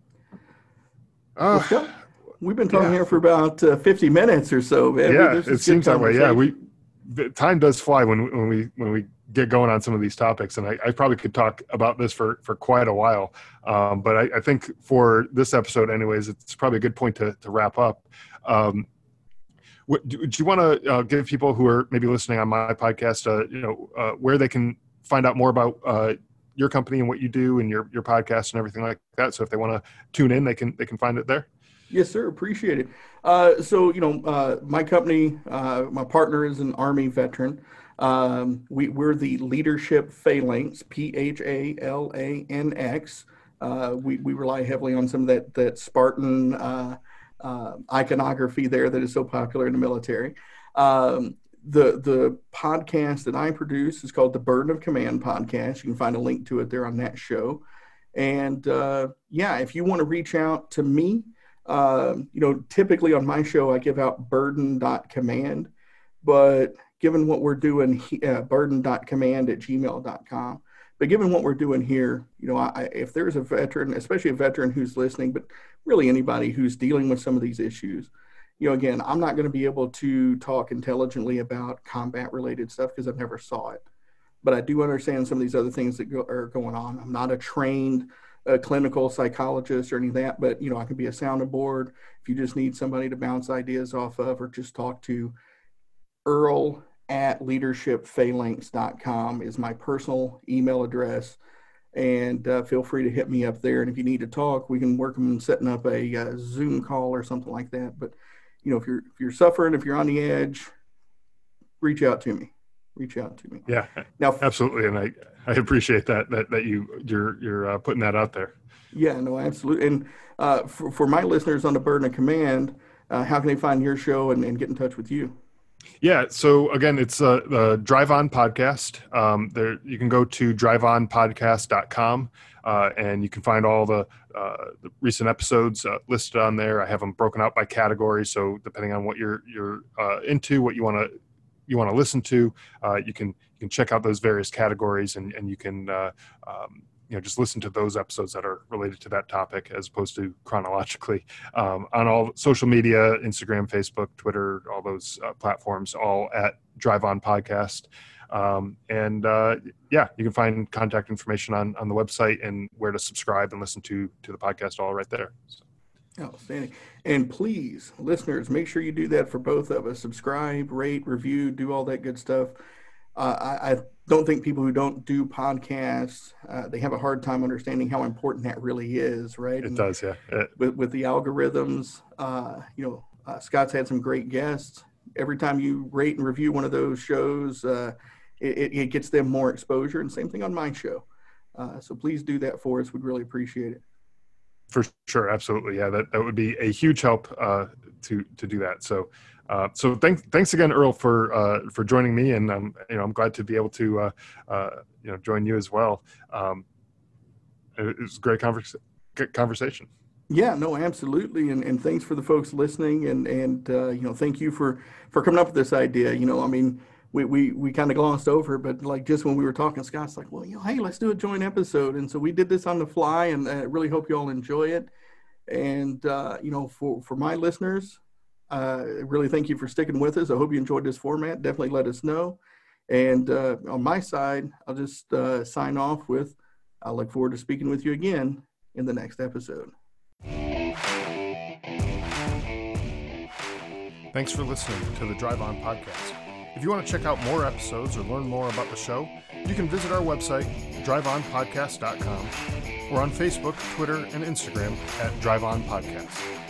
Uh, well, we've been talking yeah. here for about uh, fifty minutes or so, man. Yeah, we, it seems that way. Yeah, we the time does fly when when we when we get going on some of these topics, and I, I probably could talk about this for for quite a while. Um, but I, I think for this episode, anyways, it's probably a good point to to wrap up. Um, what, do, do you want to uh, give people who are maybe listening on my podcast, uh, you know, uh, where they can find out more about uh, your company and what you do and your, your podcast and everything like that? So if they want to tune in, they can, they can find it there. Yes, sir. Appreciate it. Uh, so, you know, uh, my company, uh, my partner is an Army veteran. Um, we, we're the Leadership Phalanx, P H A L A N X. Uh, we, we rely heavily on some of that, that Spartan uh, uh, iconography there that is so popular in the military. Um, The the podcast that I produce is called the Burden of Command podcast. You can find a link to it there on that show. And uh, yeah, if you want to reach out to me, uh, you know, typically on my show, I give out burden dot command, but given what we're doing, uh, burden dot command at gmail dot com. But given what we're doing here, you know, I, if there's a veteran, especially a veteran who's listening, but really anybody who's dealing with some of these issues, you know, again, I'm not going to be able to talk intelligently about combat related stuff because I've never saw it, but I do understand some of these other things that go, are going on. I'm not a trained uh, clinical psychologist or any of that, but, you know, I can be a sounding board if you just need somebody to bounce ideas off of, or just talk to. Earl at leadership phalanx dot com is my personal email address. And uh, feel free to hit me up there. And if you need to talk, we can work on setting up a uh, Zoom call or something like that. But you know, if you're if you're suffering, if you're on the edge, reach out to me. Reach out to me. Yeah, now absolutely, and I, I appreciate that that that you you're you're uh, putting that out there. Yeah, no, absolutely. And uh, for for my listeners on the Burden of Command, uh, how can they find your show and, and get in touch with you? Yeah, so again, it's uh, the Drive On Podcast. Um, there you can go to drive on podcast dot com. Uh, and you can find all the, uh, the recent episodes uh, listed on there. I have them broken out by category, so depending on what you're you're uh, into, what you want to you want to listen to, uh, you can you can check out those various categories, and and you can uh, um, you know just listen to those episodes that are related to that topic as opposed to chronologically. Um, on all social media, Instagram, Facebook, Twitter, all those uh, platforms, all at Drive On Podcast. Um, and, uh, yeah, you can find contact information on, on the website and where to subscribe and listen to, to the podcast all right there. So. Outstanding. And please, listeners, make sure you do that for both of us. Subscribe, rate, review, do all that good stuff. uh, I, I don't think people who don't do podcasts, uh, they have a hard time understanding how important that really is, right? It And does, yeah. It, with, with the algorithms, uh, you know, uh, Scott's had some great guests. Every time you rate and review one of those shows, uh, it, it gets them more exposure, and same thing on my show. Uh, so please do that for us. We'd really appreciate it. For sure, absolutely, yeah. That that would be a huge help uh, to to do that. So, uh, so thanks thanks again, Earl, for uh, for joining me, and um, you know, I'm glad to be able to uh, uh, you know join you as well. Um, it was a great converse, conversation. Yeah, no, absolutely, and and thanks for the folks listening, and and uh, you know, thank you for for coming up with this idea. You know, I mean, we we we kind of glossed over, but like just when we were talking, Scott's like, well, you know, hey, let's do a joint episode, and so we did this on the fly, and I really hope you all enjoy it. And uh, you know, for for my listeners, uh, really thank you for sticking with us. I hope you enjoyed this format. Definitely let us know. And uh, on my side, I'll just uh, sign off with, I look forward to speaking with you again in the next episode. Thanks for listening to the Drive On Podcast. If you want to check out more episodes or learn more about the show, you can visit our website, drive on podcast dot com, or on Facebook, Twitter, and Instagram at Drive On Podcast.